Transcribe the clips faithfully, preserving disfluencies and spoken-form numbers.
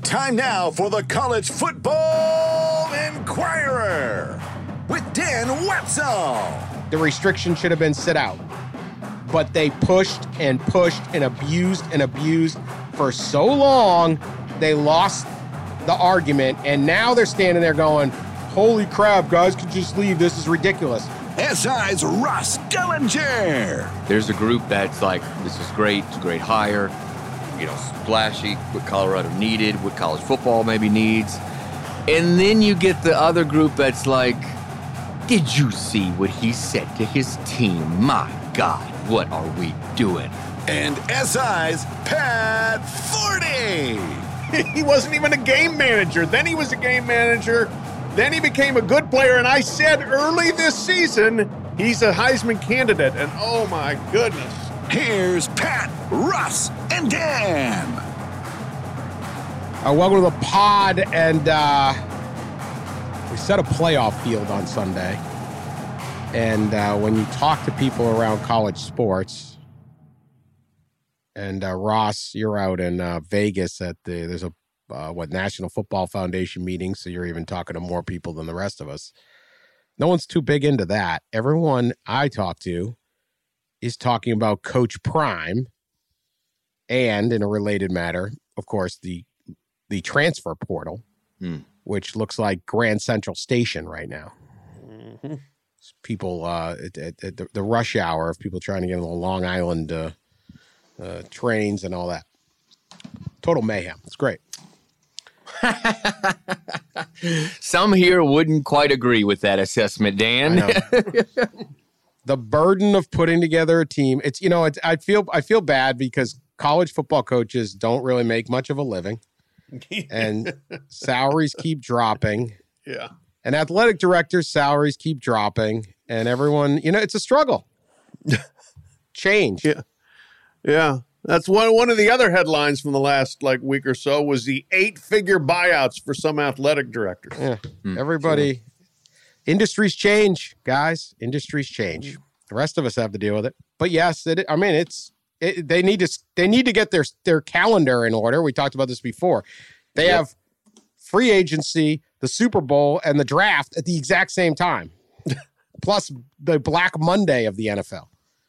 Time now for the College Football Inquirer with Dan Wetzel. The restriction should have been sit out, but they pushed and pushed and abused and abused for so long, they lost the argument, and now they're standing there going, holy crap, guys could just leave. This is ridiculous. S I's Ross Dellinger. There's a group that's like, this is great, it's a great hire, you know, splashy, what Colorado needed, what college football maybe needs. And then you get the other group that's like, did you see what he said to his team? My God, what are we doing? And S I's Pat Forty. He wasn't even a game manager. Then he was a game manager. Then he became a good player. And I said early this season, he's a Heisman candidate. And oh my goodness. Here's Pat, Russ, and Dan. Uh, welcome to the pod. And uh, we set a playoff field on Sunday. And uh, when you talk to people around college sports, and uh, Ross, you're out in uh, Vegas at the, there's a, uh, what, National Football Foundation meeting, so you're even talking to more people than the rest of us. No one's too big into that. Everyone I talk to is talking about Coach Prime and, in a related matter, of course, the the transfer portal, hmm. which looks like Grand Central Station right now. Mm-hmm. People, uh, at, at, at the, the rush hour of people trying to get on the Long Island uh, uh, trains and all that. Total mayhem. It's great. Some here wouldn't quite agree with that assessment, Dan. The burden of putting together a team. It's, you know, it's, I feel I feel bad because college football coaches don't really make much of a living, and salaries keep dropping. Yeah. And athletic directors' salaries keep dropping, and everyone, you know, it's a struggle. Change. Yeah. Yeah. That's one one of the other headlines from the last like week or so was the eight-figure buyouts for some athletic directors. Yeah. Mm. Everybody, so. Industries change, guys. Industries change. The rest of us have to deal with it. But yes, it, I mean, it's it, they need to they need to get their their calendar in order. We talked about this before. They yep. have free agency, the Super Bowl, and the draft at the exact same time, plus the Black Monday of the N F L.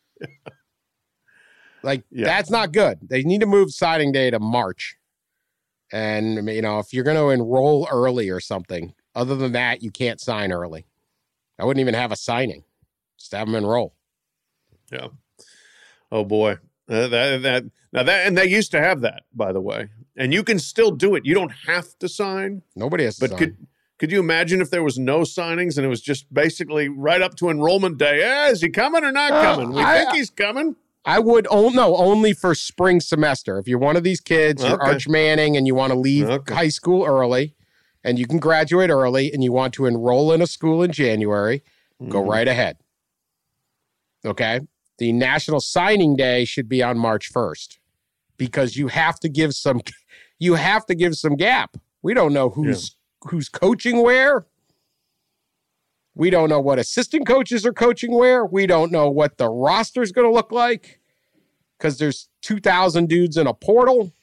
Like, yeah. That's not good. They need to move signing day to March. And, you know, if you're going to enroll early or something, other than that, you can't sign early. I wouldn't even have a signing. Just have them enroll. Yeah. Oh, boy. Uh, that, that, now that, and they used to have that, by the way. And you can still do it. You don't have to sign. Nobody has to but sign. Could, could you imagine if there was no signings and it was just basically right up to enrollment day? Eh, is he coming or not uh, coming? We I, think he's coming. I would, oh, no, only for spring semester. If you're one of these kids, you're okay. Arch Manning, and you want to leave okay. high school early, and you can graduate early, and you want to enroll in a school in January, mm-hmm. go right ahead. Okay? The National Signing Day should be on March first, because you have to give some, you have to give some gap. We don't know who's yeah. who's coaching where. We don't know what assistant coaches are coaching where. We don't know what the roster is going to look like because there's two thousand dudes in a portal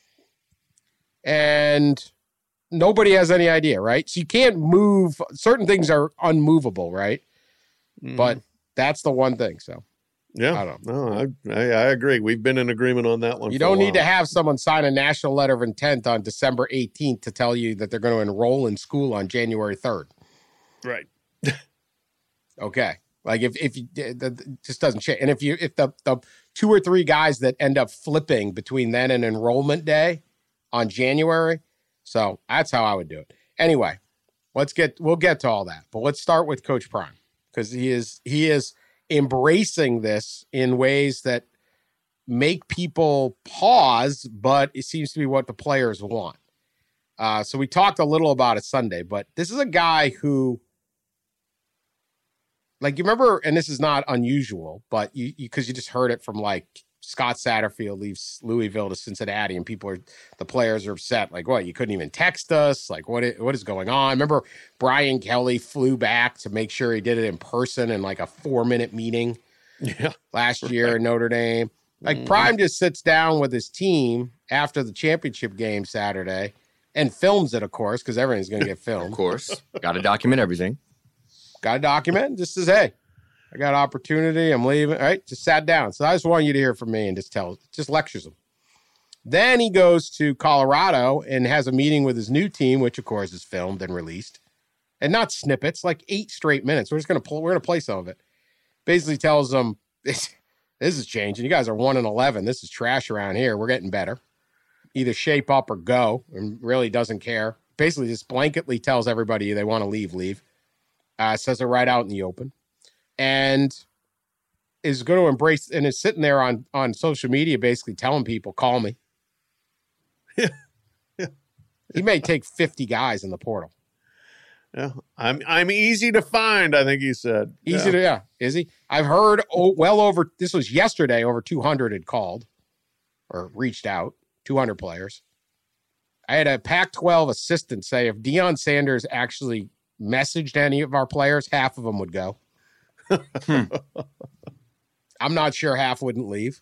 and nobody has any idea, right? So you can't move. Certain things are unmovable, right? Mm. But that's the one thing. So, yeah, I don't know. No, I, I agree. We've been in agreement on that one. You for don't a while. need to have someone sign a national letter of intent on December eighteenth to tell you that they're going to enroll in school on January third. Right. Okay. Like if, if you, it just doesn't change. And if you, if the, the two or three guys that end up flipping between then and enrollment day on January. So that's how I would do it. Anyway, let's get, we'll get to all that, but let's start with Coach Prime because he is, he is embracing this in ways that make people pause, but it seems to be what the players want. Uh, so we talked a little about it Sunday, but this is a guy who, like, you remember, and this is not unusual, but you, because you, you just heard it from, like, Scott Satterfield leaves Louisville to Cincinnati, and people are, the players are upset. Like, what, you couldn't even text us? Like, what, what is going on? Remember, Brian Kelly flew back to make sure he did it in person in, like, a four-minute meeting yeah, last year right. in Notre Dame. Like, mm. Prime just sits down with his team after the championship game Saturday and films it, of course, because everything's going to get filmed. Of course. Got to document everything. Got to document. Just says, hey, I got opportunity. I'm leaving. All right, just sat down. So I just want you to hear from me and just tell, just lectures him. Then he goes to Colorado and has a meeting with his new team, which, of course, is filmed and released. And not snippets, like eight straight minutes. We're just going to pull, we're going to play some of it. Basically tells them, this, this is changing. You guys are one and eleven. This is trash around here. We're getting better. Either shape up or go, and really doesn't care. Basically just blanketly tells everybody they want to leave, leave. Uh, says it right out in the open. And is going to embrace, and is sitting there on, on social media basically telling people, call me. Yeah. Yeah. He may take fifty guys in the portal. Yeah, I'm I'm easy to find, I think he said. Easy yeah. to, yeah. Is he? I've heard oh, well over, this was yesterday, over two hundred had called or reached out, two hundred players. I had a Pac twelve assistant say if Deion Sanders actually messaged any of our players, half of them would go. hmm. I'm not sure half wouldn't leave.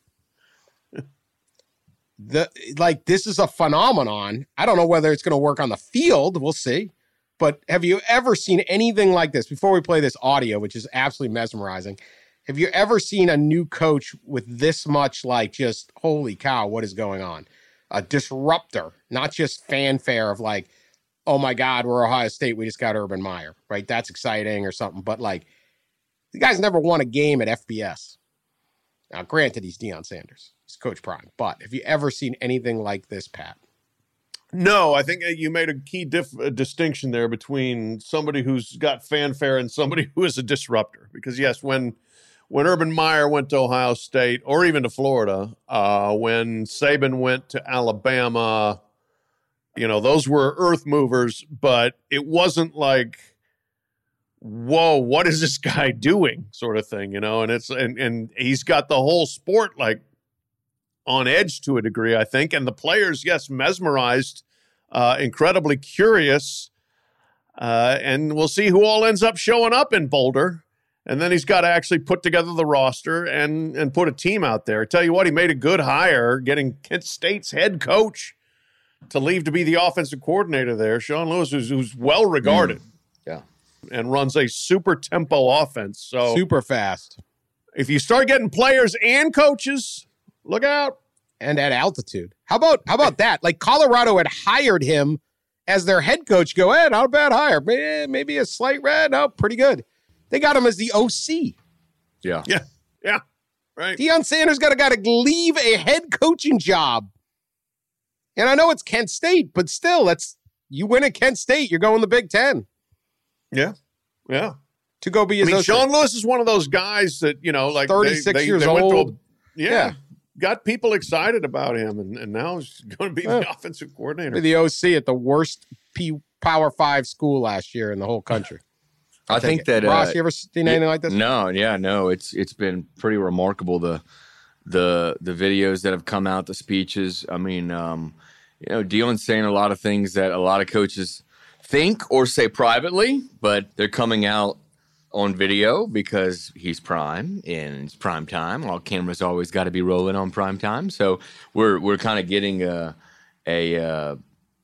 The like, this is a phenomenon. I don't know whether it's going to work on the field. We'll see. But have you ever seen anything like this? Before we play this audio, which is absolutely mesmerizing, have you ever seen a new coach with this much, like, just, holy cow, what is going on? A disruptor, not just fanfare of like, oh my God, we're Ohio State, we just got Urban Meyer, right? That's exciting or something. But like, the guy's never won a game at F B S. Now, granted, he's Deion Sanders. He's Coach Prime. But have you ever seen anything like this, Pat? No, I think you made a key dif- a distinction there between somebody who's got fanfare and somebody who is a disruptor. Because, yes, when when Urban Meyer went to Ohio State or even to Florida, uh, when Saban went to Alabama, you know, those were earth movers, but it wasn't like, whoa, what is this guy doing sort of thing, you know? And it's and and he's got the whole sport like on edge to a degree, I think. And the players, yes, mesmerized, uh, incredibly curious. Uh, and we'll see who all ends up showing up in Boulder. And then he's got to actually put together the roster and, and put a team out there. I tell you what, he made a good hire getting Kent State's head coach to leave to be the offensive coordinator there. Sean Lewis, who's, who's well regarded. Mm, yeah. And runs a super tempo offense. So super fast. If you start getting players and coaches, look out. And at altitude. How about how about that? Like Colorado had hired him as their head coach. Go, eh, not a bad hire. Maybe, maybe a slight red. No, pretty good. They got him as the O C. Yeah. Yeah. Yeah. Right. Deion Sanders got to got to leave a head coaching job. And I know it's Kent State, but still, that's you win at Kent State, you're going the Big Ten. Yeah. Yeah. To go be his I mean, O C. Sean Lewis is one of those guys that, you know, like thirty-six they, they, years they went old. To a, yeah, yeah. Got people excited about him, and, and now he's going to be the yeah. offensive coordinator. The O C at the worst P Power Five school last year in the whole country. I think that Ross, uh, you ever seen anything yeah, like this? No, yeah, no. It's it's been pretty remarkable the the the videos that have come out, the speeches. I mean, um, you know, Deion's saying a lot of things that a lot of coaches think or say privately, but they're coming out on video because he's Prime and it's prime time. All cameras always got to be rolling on prime time. So we're we're kind of getting a a uh,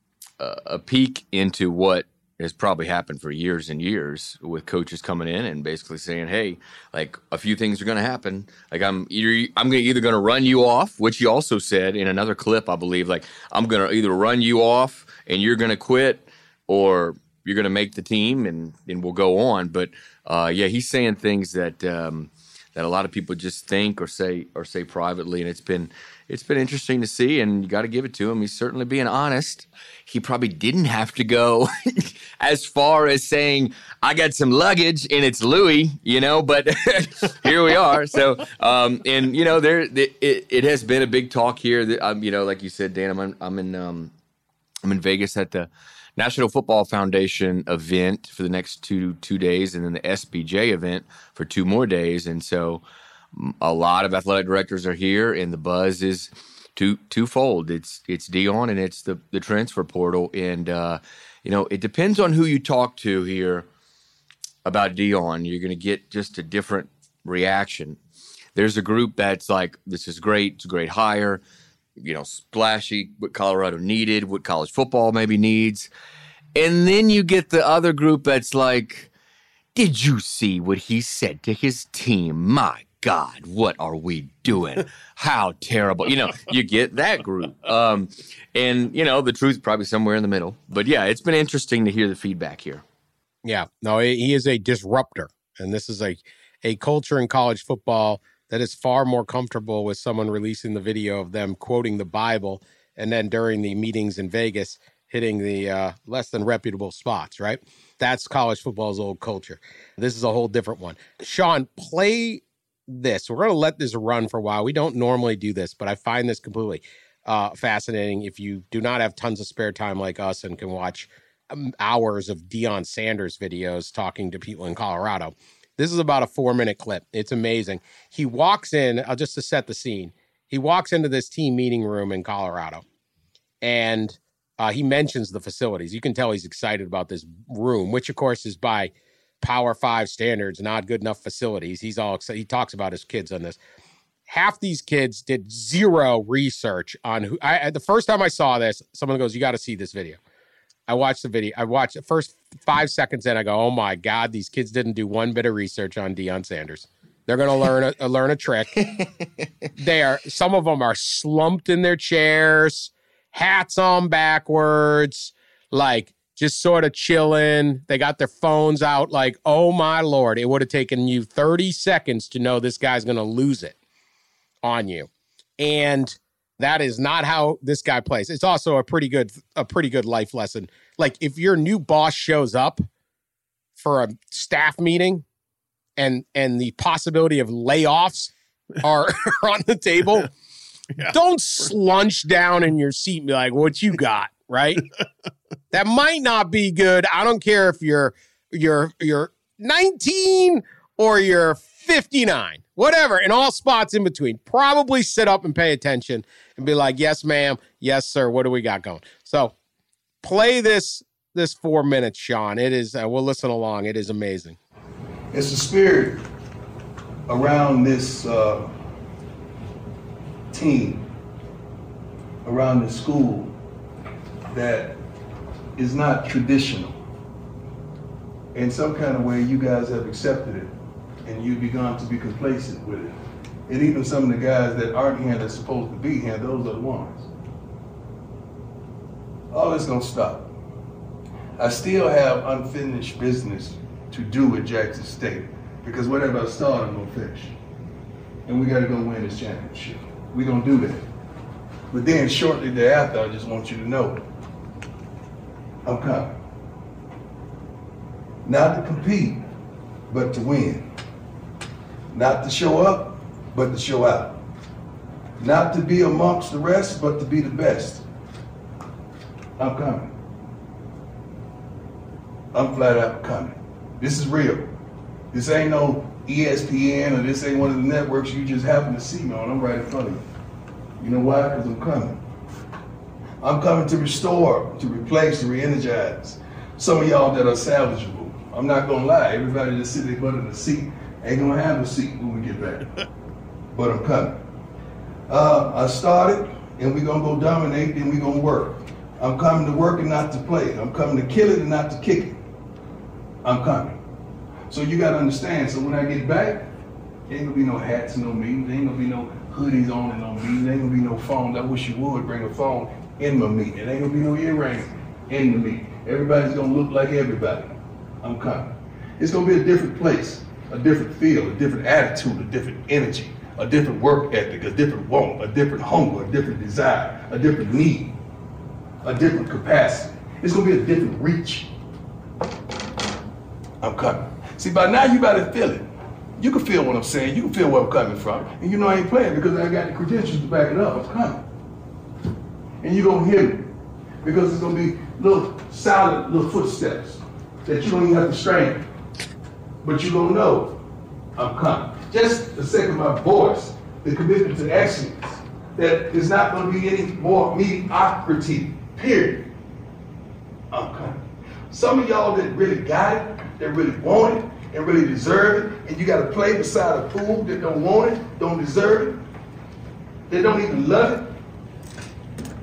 a peek into what has probably happened for years and years with coaches coming in and basically saying, "Hey, like a few things are going to happen. Like I'm either I'm gonna, either going to run you off," which he also said in another clip, I believe. Like I'm going to either run you off and you're going to quit, or you're going to make the team and, and we'll go on. But uh, yeah, he's saying things that um, that a lot of people just think or say or say privately, and it's been it's been interesting to see. And you got to give it to him; he's certainly being honest. He probably didn't have to go as far as saying, "I got some luggage and it's Louis," you know. But here we are. So, um, and you know, there it, it has been a big talk here. That, um, you know, like you said, Dan, I'm I'm in um, I'm in Vegas at the National Football Foundation event for the next two two days, and then the S B J event for two more days. And so a lot of athletic directors are here, and the buzz is two twofold. It's it's Deion and it's the, the transfer portal. And, uh, you know, it depends on who you talk to here about Deion. You're going to get just a different reaction. There's a group that's like, this is great. It's a great hire. you know, splashy, what Colorado needed, what college football maybe needs. And then you get the other group that's like, did you see what he said to his team? My God, what are we doing? How terrible. You know, you get that group. Um, and, you know, the truth's probably somewhere in the middle. But, yeah, it's been interesting to hear the feedback here. Yeah, no, he is a disruptor. And this is a, a culture in college football that is far more comfortable with someone releasing the video of them quoting the Bible and then during the meetings in Vegas hitting the uh, less than reputable spots, right? That's college football's old culture. This is a whole different one. Sean, play this. We're going to let this run for a while. We don't normally do this, but I find this completely uh, fascinating. If you do not have tons of spare time like us and can watch um, hours of Deion Sanders videos talking to people in Colorado, this is about a four-minute clip. It's amazing. He walks in, uh, just to set the scene, he walks into this team meeting room in Colorado, and Uh, he mentions the facilities. You can tell he's excited about this room, which, of course, is by Power Five standards, not good enough facilities. He's all excited. He talks about his kids on this. Half these kids did zero research on who. I, the first time I saw this, someone goes, "You got to see this video." I watched the video. I watched the first five seconds in. I go, "Oh my God, these kids didn't do one bit of research on Deion Sanders. They're going to learn a, learn a trick." They are. Some of them are slumped in their chairs, hats on backwards, like just sort of chilling. They got their phones out like, oh my Lord, it would have taken you thirty seconds to know this guy's going to lose it on you. And that is not how this guy plays. It's also a pretty good, a pretty good life lesson. Like if your new boss shows up for a staff meeting and, and the possibility of layoffs are on the table, yeah. Don't slunch down in your seat and be like, what you got, right? That might not be good. I don't care if you're you're you're nineteen or you're fifty-nine, whatever, in all spots in between. Probably sit up and pay attention and be like, yes, ma'am, yes, sir, what do we got going? So play this this four minutes, Sean. It is, uh, we'll listen along. It is amazing. It's the spirit around this uh team, around the school, that is not traditional. In some kind of way, you guys have accepted it, and you've begun to be complacent with it. And even some of the guys that aren't here that's supposed to be here, those are the ones. All this gonna stop. I still have unfinished business to do at Jackson State, because whatever I start, I'm gonna finish. And we gotta go win this championship. We're gonna do that. But then shortly thereafter, I just want you to know, I'm coming. Not to compete, but to win. Not to show up, but to show out. Not to be amongst the rest, but to be the best. I'm coming. I'm flat out coming. This is real. This ain't no E S P N or this ain't one of the networks you just happen to see me on. I'm right in front of you. You know why? Because I'm coming. I'm coming to restore, to replace, to re-energize some of y'all that are salvageable. I'm not gonna lie, everybody that sit their butt in the seat ain't gonna have a seat when we get back. But I'm coming. Uh, I started, and we're gonna go dominate, then we're gonna work. I'm coming to work and not to play. I'm coming to kill it and not to kick it. I'm coming. So you gotta understand, so when I get back, there ain't gonna be no hats and no meetings, there ain't gonna be no hoodies on and no meetings, there ain't gonna be no phones. I wish you would bring a phone in my meeting. There ain't gonna be no earrings in the meeting. Everybody's gonna look like everybody. I'm coming. It's gonna be a different place, a different feel, a different attitude, a different energy, a different work ethic, a different want, a different hunger, a different desire, a different need, a different capacity. It's gonna be a different reach. I'm coming. See, by now you gotta feel it. You can feel what I'm saying. You can feel where I'm coming from. And you know I ain't playing because I got the credentials to back it up. I'm coming. And you're gonna hear me because it's gonna be little solid little footsteps that you don't even have to strain. But you're gonna know I'm coming. Just the sake of my voice, the commitment to excellence, that there's not gonna be any more mediocrity, period. I'm coming. Some of y'all that really got it, that really want it, and really deserve it, and you gotta play beside a fool that don't want it, don't deserve it, they don't even love it,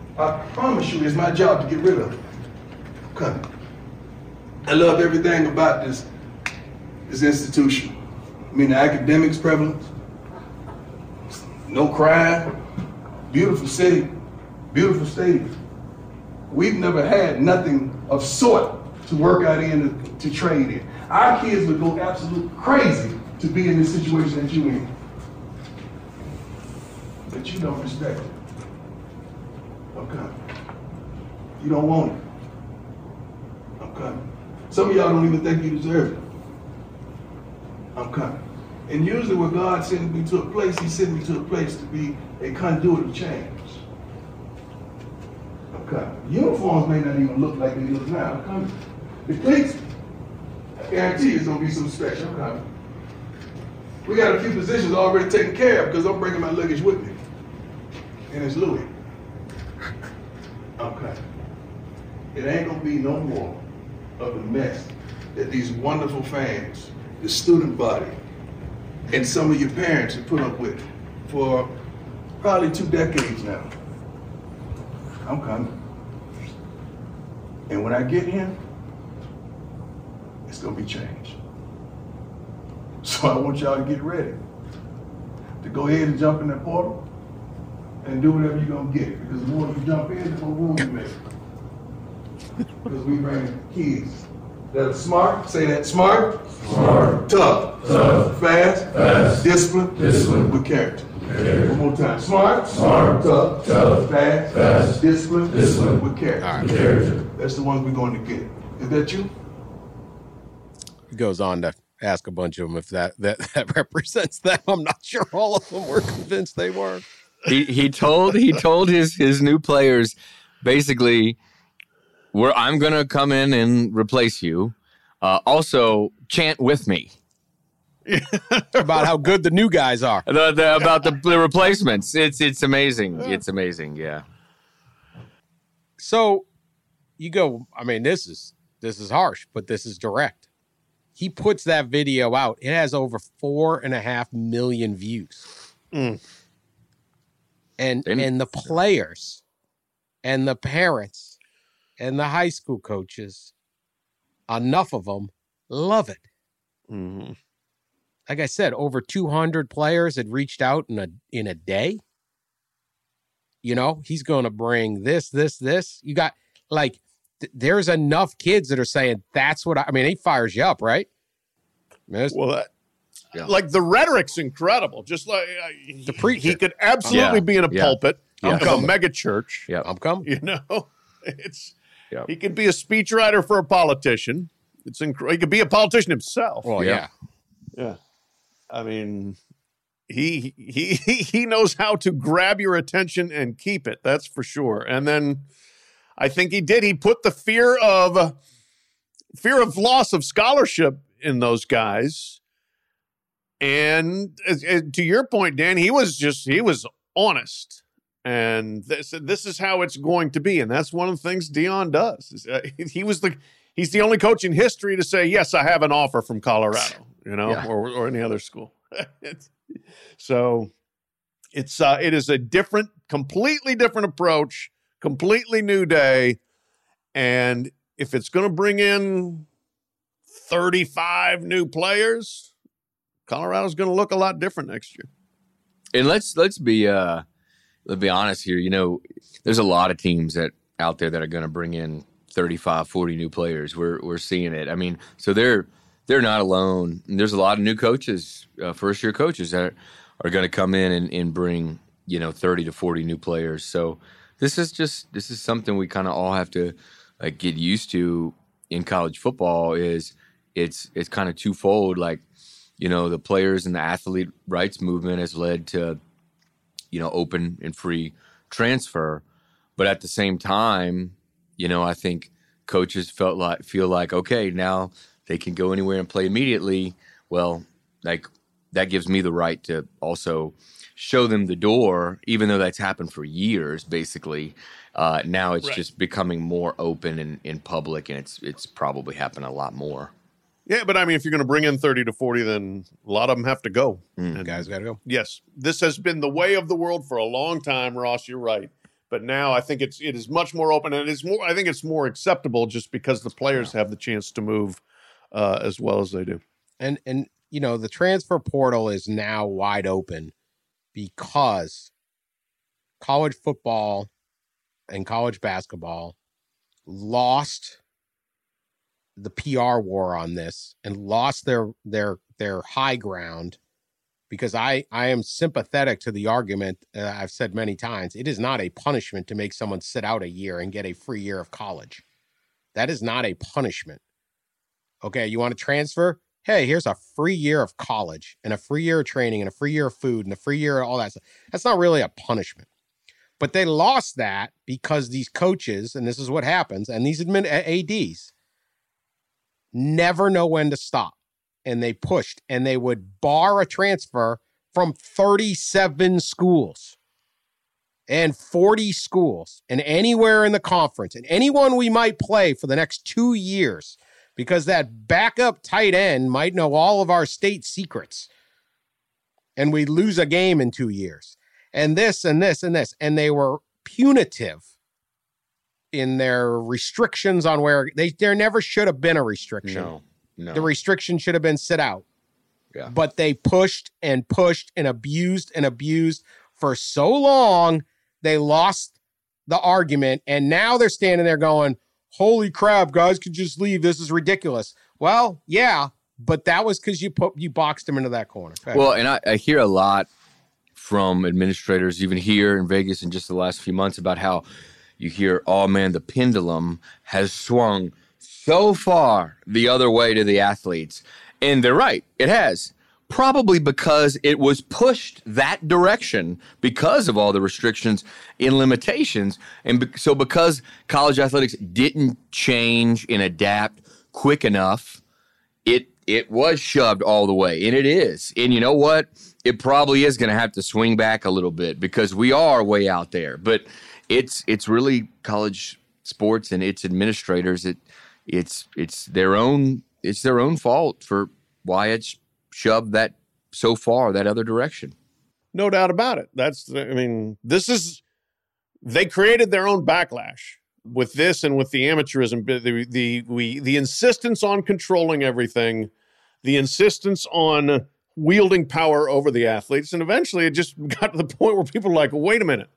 I promise you, it's my job to get rid of it. I'm coming. I love everything about this, this institution. I mean, the academics prevalence, no crime, beautiful city, beautiful stadium. We've never had nothing of sort to work out in, to, to trade in. Our kids would go absolutely crazy to be in this situation that you in. But you don't respect it. I'm coming. You don't want it. I'm coming. Some of y'all don't even think you deserve it. I'm coming. And usually when God sends me to a place, he sends me to a place to be a conduit of change. I'm coming. Uniforms may not even look like they look now. I'm coming. The cleats, I guarantee you it's going to be something special. I'm coming. We got a few positions already taken care of because I'm bringing my luggage with me. And it's Louis. I'm coming. It ain't going to be no more of the mess that these wonderful fans, the student body, and some of your parents have put up with for probably two decades now. I'm coming. And when I get here, it's gonna be changed. So I want y'all to get ready to go ahead and jump in that portal and do whatever you're gonna get. Because the more you jump in, the more room you make. Because we bring kids that are smart, say that, smart, smart, tough, tough, fast, fast, disciplined, disciplined, with character. character. One more time. Smart, smart, tough, tough, fast, fast, disciplined, disciplined, with character. All right. character. That's the ones we're going to get. Is that you? He goes on to ask a bunch of them if that, that, that represents them. I'm not sure all of them were convinced they were. He he told he told his his new players basically, where I'm gonna come in and replace you. Uh, also, chant with me about how good the new guys are. The, the, about the, the replacements. It's it's amazing. It's amazing. Yeah. So you go. I mean, this is this is harsh, but this is direct. He puts that video out. It has over four and a half million views. Mm. And Didn't- and the players and the parents and the high school coaches, enough of them love it. Mm-hmm. Like I said, over two hundred players had reached out in a in a day. You know, he's going to bring this, this, this. You got like, th- there's enough kids that are saying that's what I, I mean, he fires you up, right? I mean, it's- Well, that, Yeah. like the rhetoric's incredible. Just like uh, he, The preacher. he could absolutely Yeah. be in a Yeah. pulpit Yeah. of a mega church. Yeah. I'm coming. You know, it's Yeah. he could be a speechwriter for a politician. It's inc- he could be a politician himself. Well, Yeah. yeah. Yeah, I mean, he he he he knows how to grab your attention and keep it. That's for sure. And then I think he did. He put the fear of fear of loss of scholarship in those guys. And as, as, to your point, Dan, he was just he was honest, and this this is how it's going to be. And that's one of the things Deion does. Is, uh, he was the he's the only coach in history to say, yes, I have an offer from Colorado, you know, Yeah. or or any other school. It's- so it's uh, it is a different, completely different approach, completely new day, and if it's going to bring in thirty-five new players, Colorado's going to look a lot different next year. And let's let's be uh let's be honest here. You know, there's a lot of teams that out there that are going to bring in thirty-five, forty new players. We're we're seeing it. I mean, so they're they're not alone. And there's a lot of new coaches, uh, first year coaches that are, are going to come in and, and bring, you know, thirty to forty new players. So this is just this is something we kind of all have to like get used to in college football. Is it's it's kind of twofold. Like, you know, the players and the athlete rights movement has led to, you know, open and free transfer. But at the same time, you know, I think coaches felt like feel like, okay, now they can go anywhere and play immediately. Well, like that gives me the right to also show them the door, even though that's happened for years, basically. Uh, now it's Right. just becoming more open and in public, and it's it's probably happened a lot more. Yeah, but I mean, if you're going to bring in thirty to forty, then a lot of them have to go. Mm. And Guys got to go. yes, this has been the way of the world for a long time, Ross. You're right. But now I think it's it is much more open, and it is more. I think it's more acceptable just because the players have the chance to move uh, as well as they do. And and you know the transfer portal is now wide open because college football and college basketball lost the P R war on this and lost their their their high ground. Because I, I am sympathetic to the argument uh, I've said many times. It is not a punishment to make someone sit out a year and get a free year of college. That is not a punishment. Okay, you want to transfer? Hey, here's a free year of college and a free year of training and a free year of food and a free year of all that stuff. That's not really a punishment. But they lost that because these coaches, and this is what happens, and these admin A Ds never know when to stop. And they pushed, and they would bar a transfer from thirty-seven schools and forty schools and anywhere in the conference and anyone we might play for the next two years because that backup tight end might know all of our state secrets and we lose a game in two years and this and this and this. And they were punitive in their restrictions on where they, there never should have been a restriction. No. No. The restriction should have been sit out. Yeah. But they pushed and pushed and abused and abused for so long, they lost the argument. And now they're standing there going, holy crap, guys could just leave. This is ridiculous. Well, yeah, but that was because you put you boxed them into that corner. Okay. Well, and I, I hear a lot from administrators, even here in Vegas in just the last few months, about how you hear, oh, man, the pendulum has swung so far the other way to the athletes. And they're right. It has. Probably because it was pushed that direction because of all the restrictions and limitations. And be- so because college athletics didn't change and adapt quick enough, it it was shoved all the way. And it is. And you know what? It probably is going to have to swing back a little bit because we are way out there. But it's it's really college sports and its administrators. It It's it's their own it's their own fault for why it's shoved that so far that other direction. No doubt about it. That's I mean, this is they created their own backlash with this and with the amateurism, the the we the insistence on controlling everything, the insistence on wielding power over the athletes, and eventually it just got to the point where people were like, wait a minute,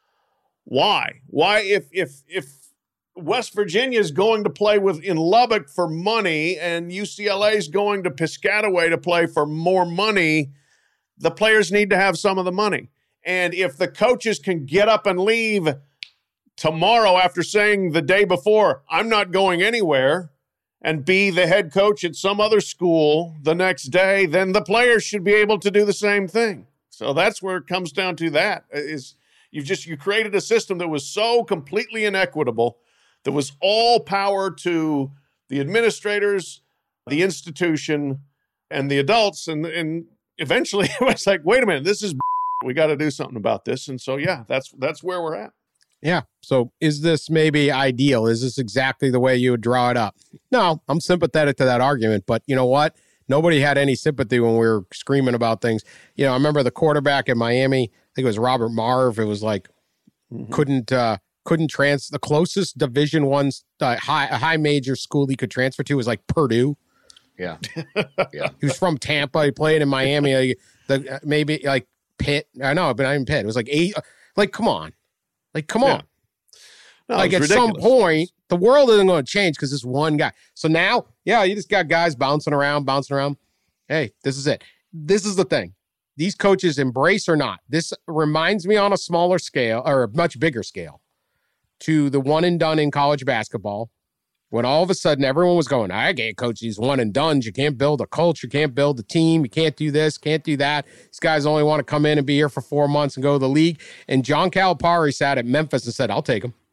why? Why if if if West Virginia is going to play with in Lubbock for money and U C L A is going to Piscataway to play for more money, the players need to have some of the money. And if the coaches can get up and leave tomorrow after saying the day before, I'm not going anywhere, and be the head coach at some other school the next day, then the players should be able to do the same thing. So that's where it comes down to that is you've just, you created a system that was so completely inequitable that was all power to the administrators, the institution, and the adults. And, and eventually it was like, wait a minute, this is we got to do something about this. And so, yeah, that's that's where we're at. Yeah. So is this maybe ideal? Is this exactly the way you would draw it up? No, I'm sympathetic to that argument. But you know what? Nobody had any sympathy when we were screaming about things. You know, I remember the quarterback in Miami, I think it was Robert Marv. It was like, mm-hmm. couldn't, uh, couldn't trans the closest division one uh, high, a high major school he could transfer to was like Purdue. Yeah. Yeah. He was from Tampa. He played in Miami. Like, the, maybe like Pitt. I know, but not even Pitt. It was like eight, like, come on. Like, come yeah. on. No, like at ridiculous. some point, the world isn't going to change because this one guy. So now, yeah, you just got guys bouncing around, bouncing around. Hey, this is it. This is the thing. These coaches, embrace or not, this reminds me on a smaller scale or a much bigger scale to the one and done in college basketball when all of a sudden everyone was going, I can't coach these one and dones. You can't build a culture. You can't build a team. You can't do this, can't do that. These guys only want to come in and be here for four months and go to the league. And John Calipari sat at Memphis and said, I'll take him.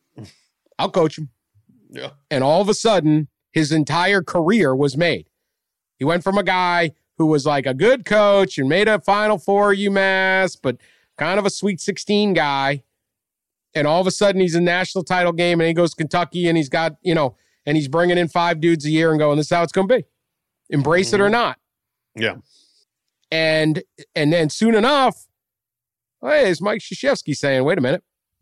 I'll coach him. Yeah. And all of a sudden, his entire career was made. He went from a guy who was like a good coach and made a Final Four at UMass, but kind of a Sweet sixteen guy. And all of a sudden, he's in national title game, and he goes to Kentucky, and he's got, you know, and he's bringing in five dudes a year and going, this is how it's going to be. Embrace mm-hmm. it or not. Yeah. And and then soon enough, hey, it's Mike Krzyzewski saying, wait a minute,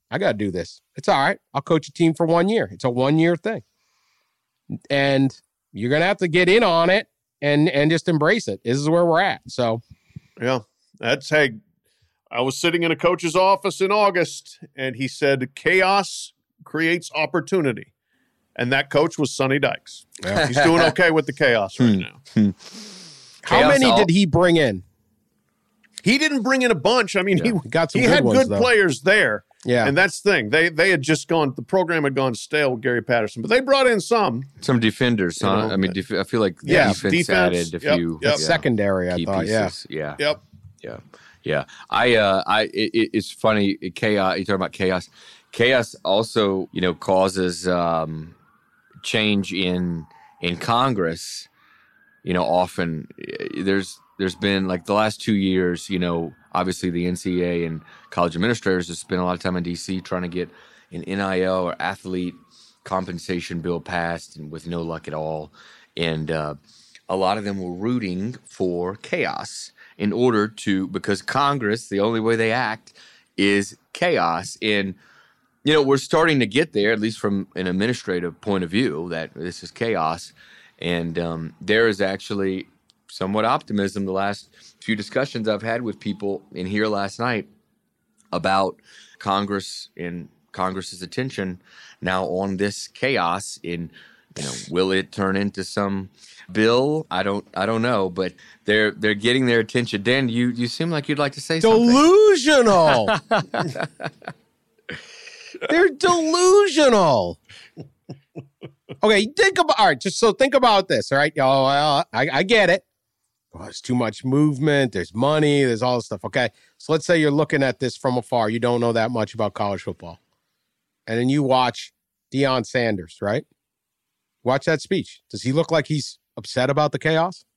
I got to do this. It's all right. I'll coach a team for one year. It's a one-year thing. And you're going to have to get in on it and and just embrace it. This is where we're at. So, yeah, that's, hey, I was sitting in a coach's office in August, and he said, chaos creates opportunity. And that coach was Sonny Dykes. Yeah. He's doing okay with the chaos right now. How Chaos many all- did he bring in? He didn't bring in a bunch. I mean, Yeah, he, he got some he good had ones, good though. players there. Yeah. And that's the thing. They they had just gone, the program had gone stale with Gary Patterson, but they brought in some. Some defenders, huh? You know, I mean, def- I feel like the yeah, defense, defense, added a yep, few yep. yeah, Secondary, I key thought. Yeah. pieces. Yeah. Yep. Yeah. Yeah. I, uh, I, it, it- it's funny. Chaos. You talking about chaos. Chaos also, you know, causes um, change in in Congress. You know, often eh, there's there's been like the last two years. You know, obviously the N C A A and college administrators have spent a lot of time in D C trying to get an N I L or athlete compensation bill passed, and with no luck at all. And uh, a lot of them were rooting for chaos in order to, because Congress, the only way they act is chaos. And, you know, we're starting to get there, at least from an administrative point of view, that this is chaos. And um, there is actually somewhat optimism. The last few discussions I've had with people in here last night about Congress and Congress's attention now on this chaos in, you know, will it turn into some bill? I don't, I don't know, but they're they're getting their attention. Dan, you you seem like you'd like to say something. Delusional. They're delusional. Okay, think about all right. Just so think about this. All right, oh, well, I, I get it. Oh, there's too much movement. There's money. There's all this stuff. Okay, so let's say you're looking at this from afar. You don't know that much about college football, and then you watch Deion Sanders. Right? Watch that speech. Does he look like he's upset about the chaos?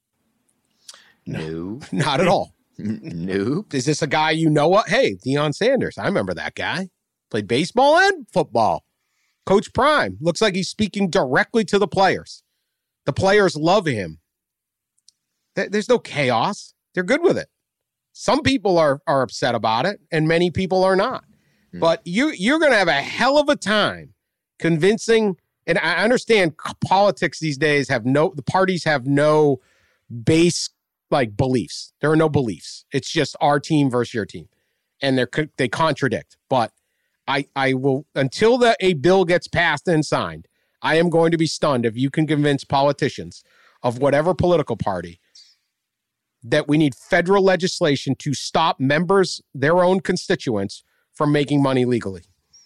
No, Not at all. nope. Is this a guy you know? What? Hey, Deion Sanders. I remember that guy. Played baseball and football. Coach Prime. Looks like he's speaking directly to the players. The players love him. Th- There's no chaos. They're good with it. Some people are are upset about it, and many people are not. Hmm. But you, you're going to have a hell of a time convincing, and I understand c- politics these days have no, the parties have no base like beliefs. There are no beliefs. It's just our team versus your team. And they're co- they contradict. But I I will, until the a bill gets passed and signed, I am going to be stunned if you can convince politicians of whatever political party that we need federal legislation to stop members, their own constituents, from making money legally.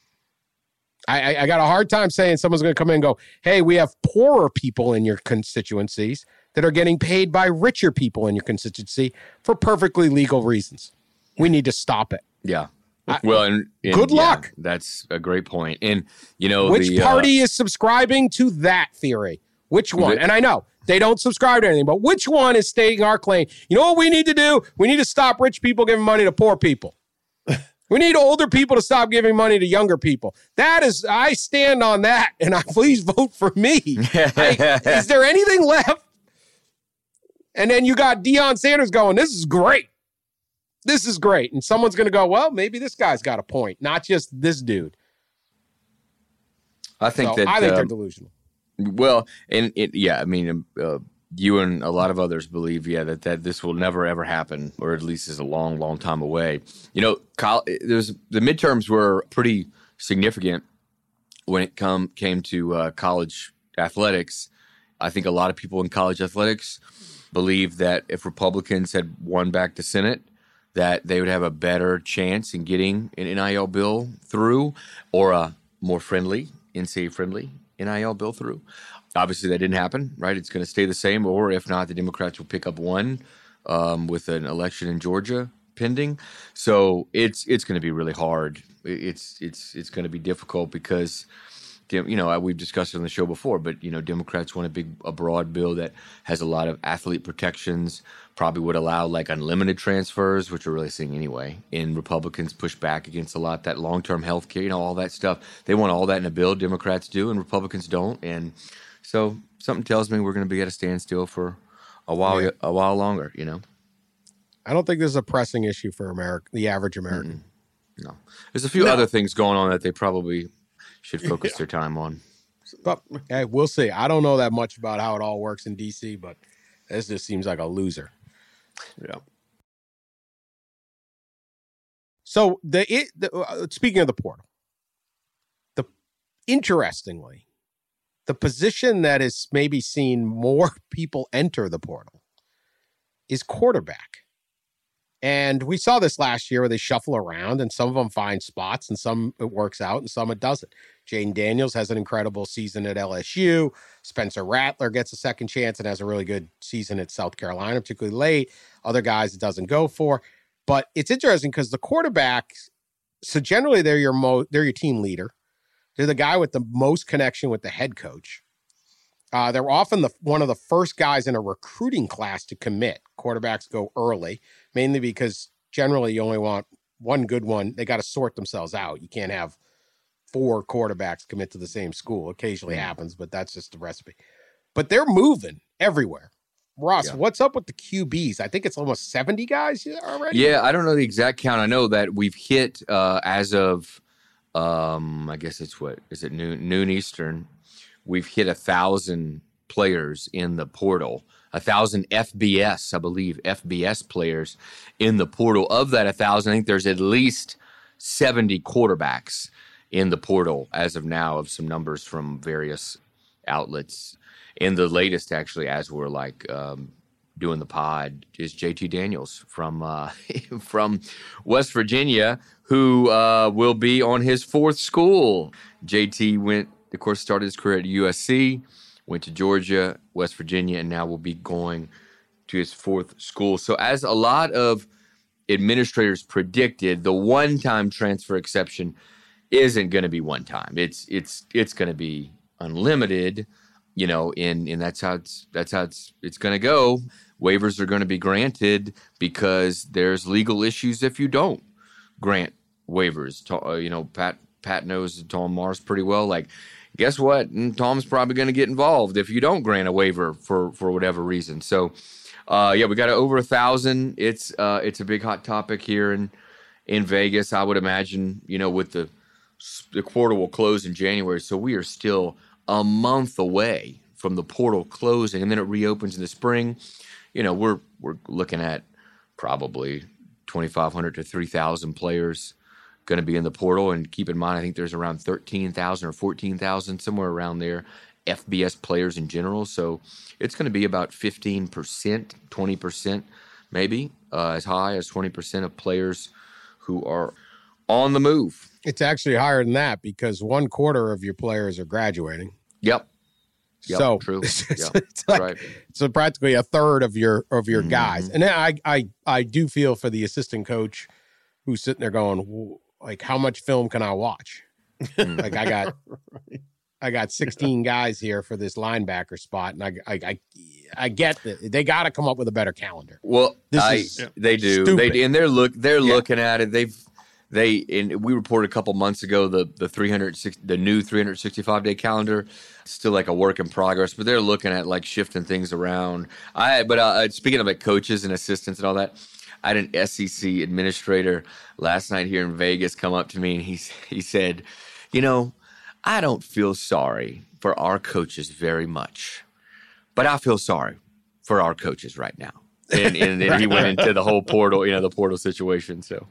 I, I, I got a hard time saying someone's going to come in and go, hey, we have poorer people in your constituencies that are getting paid by richer people in your constituency for perfectly legal reasons. We need to stop it. Yeah. I- Well, and, and Good yeah, luck. that's a great point. And you know, Which the, party Uh, is subscribing to that theory? Which one? The- And I know they don't subscribe to anything, but which one is stating our claim? You know what we need to do? We need to stop rich people giving money to poor people. We need older people to stop giving money to younger people. That is, I stand on that, and I please vote for me. I- is there anything left? And then you got Deion Sanders going, this is great. This is great. And someone's going to go, well, maybe this guy's got a point, not just this dude. I think So that I think they're um, delusional. well, and it, yeah, I mean, uh, you and a lot of others believe, yeah, that, that this will never ever happen, or at least is a long, long time away. You know, col- there's the midterms were pretty significant when it come came to uh, college athletics. I think a lot of people in college athletics believe that if Republicans had won back the Senate, that they would have a better chance in getting an N I L bill through, or a more friendly, N C A A-friendly N I L bill through. Obviously, that didn't happen, right? It's going to stay the same, or if not, the Democrats will pick up one um, with an election in Georgia pending. So it's it's going to be really hard. It's it's it's going to be difficult because, you know, we've discussed it on the show before, but, you know, Democrats want a big, a broad bill that has a lot of athlete protections, probably would allow like unlimited transfers, which we're really seeing anyway. And Republicans push back against a lot, that long-term health care, you know, all that stuff. They want all that in a bill. Democrats do, and Republicans don't. And so something tells me we're going to be at a standstill for a while, Yeah. a while longer, you know? I don't think this is a pressing issue for America, the average American. No. There's a few No. other things going on that they probably should focus their time on. But hey, we'll see. I don't know that much about how it all works in D C, but this just seems like a loser. Yeah. So the, it, the uh, speaking of the portal, the interestingly, the position that is maybe seen more people enter the portal is quarterback. And we saw this last year where they shuffle around and some of them find spots and some it works out and some it doesn't. Jaden Daniels has an incredible season at L S U. Spencer Rattler gets a second chance and has a really good season at South Carolina, particularly late. Other guys it doesn't go for. But it's interesting because the quarterbacks, so generally they're your mo- they're your team leader. They're the guy with the most connection with the head coach. Uh, they're often the one of the first guys in a recruiting class to commit. Quarterbacks go early, mainly because generally you only want one good one. They got to sort themselves out. You can't have four quarterbacks commit to the same school. Occasionally happens, but that's just the recipe. But they're moving everywhere. Ross, Yeah. what's up with the Q Bs? I think it's almost seventy guys already. Yeah, I don't know the exact count. I know that we've hit uh, as of, um, I guess it's what, is it noon, noon Eastern? We've hit a thousand players in the portal, a thousand F B S, I believe, F B S players in the portal. Of that a thousand, I think there's at least seventy quarterbacks in the portal as of now, of some numbers from various outlets. And the latest, actually, as we're like um, doing the pod, is J T Daniels from uh, from West Virginia, who uh, will be on his fourth school. J T went, of course, started his career at U S C, went to Georgia, West Virginia, and now will be going to his fourth school. So as a lot of administrators predicted, the one-time transfer exception isn't going to be one time. It's it's it's going to be unlimited, you know, and and that's how it's that's how it's it's going to go. Waivers are going to be granted because there's legal issues if you don't grant waivers. To, uh, you know, Pat Pat knows Tom Mars pretty well. Like, guess what? And Tom's probably going to get involved if you don't grant a waiver for for whatever reason. So, uh, yeah, we got over a thousand. It's uh, it's a big hot topic here in in Vegas. I would imagine, you know, with the the portal will close in January, so we are still a month away from the portal closing, and then it reopens in the spring. You know, we're we're looking at probably twenty-five hundred to three thousand players going to be in the portal. And keep in mind, I think there's around thirteen thousand or fourteen thousand, somewhere around there, F B S players in general. So it's going to be about fifteen percent, twenty percent, maybe uh, as high as twenty percent of players who are on the move. It's actually higher than that because one quarter of your players are graduating. Yep. Yep, so true. It's, Yep, it's like right. so practically a third of your of your Mhm. guys. And then I I I do feel for the assistant coach who's sitting there going, "W- like, how much film can I watch? Like, I got I got sixteen guys here for this linebacker spot, and I I I, I get that they got to come up with a better calendar. Well, This I, is they do. stupid. They and they're look they're Yeah. looking at it. They've they and we reported a couple months ago the the three hundred sixty the new three hundred sixty-five day calendar. Still like a work in progress, but they're looking at like shifting things around. I but uh, speaking of like coaches and assistants and all that, I had an S E C administrator last night here in Vegas come up to me and he he said, you know, I don't feel sorry for our coaches very much, but I feel sorry for our coaches right now. And, and then he went into the whole portal, you know, the portal situation. So,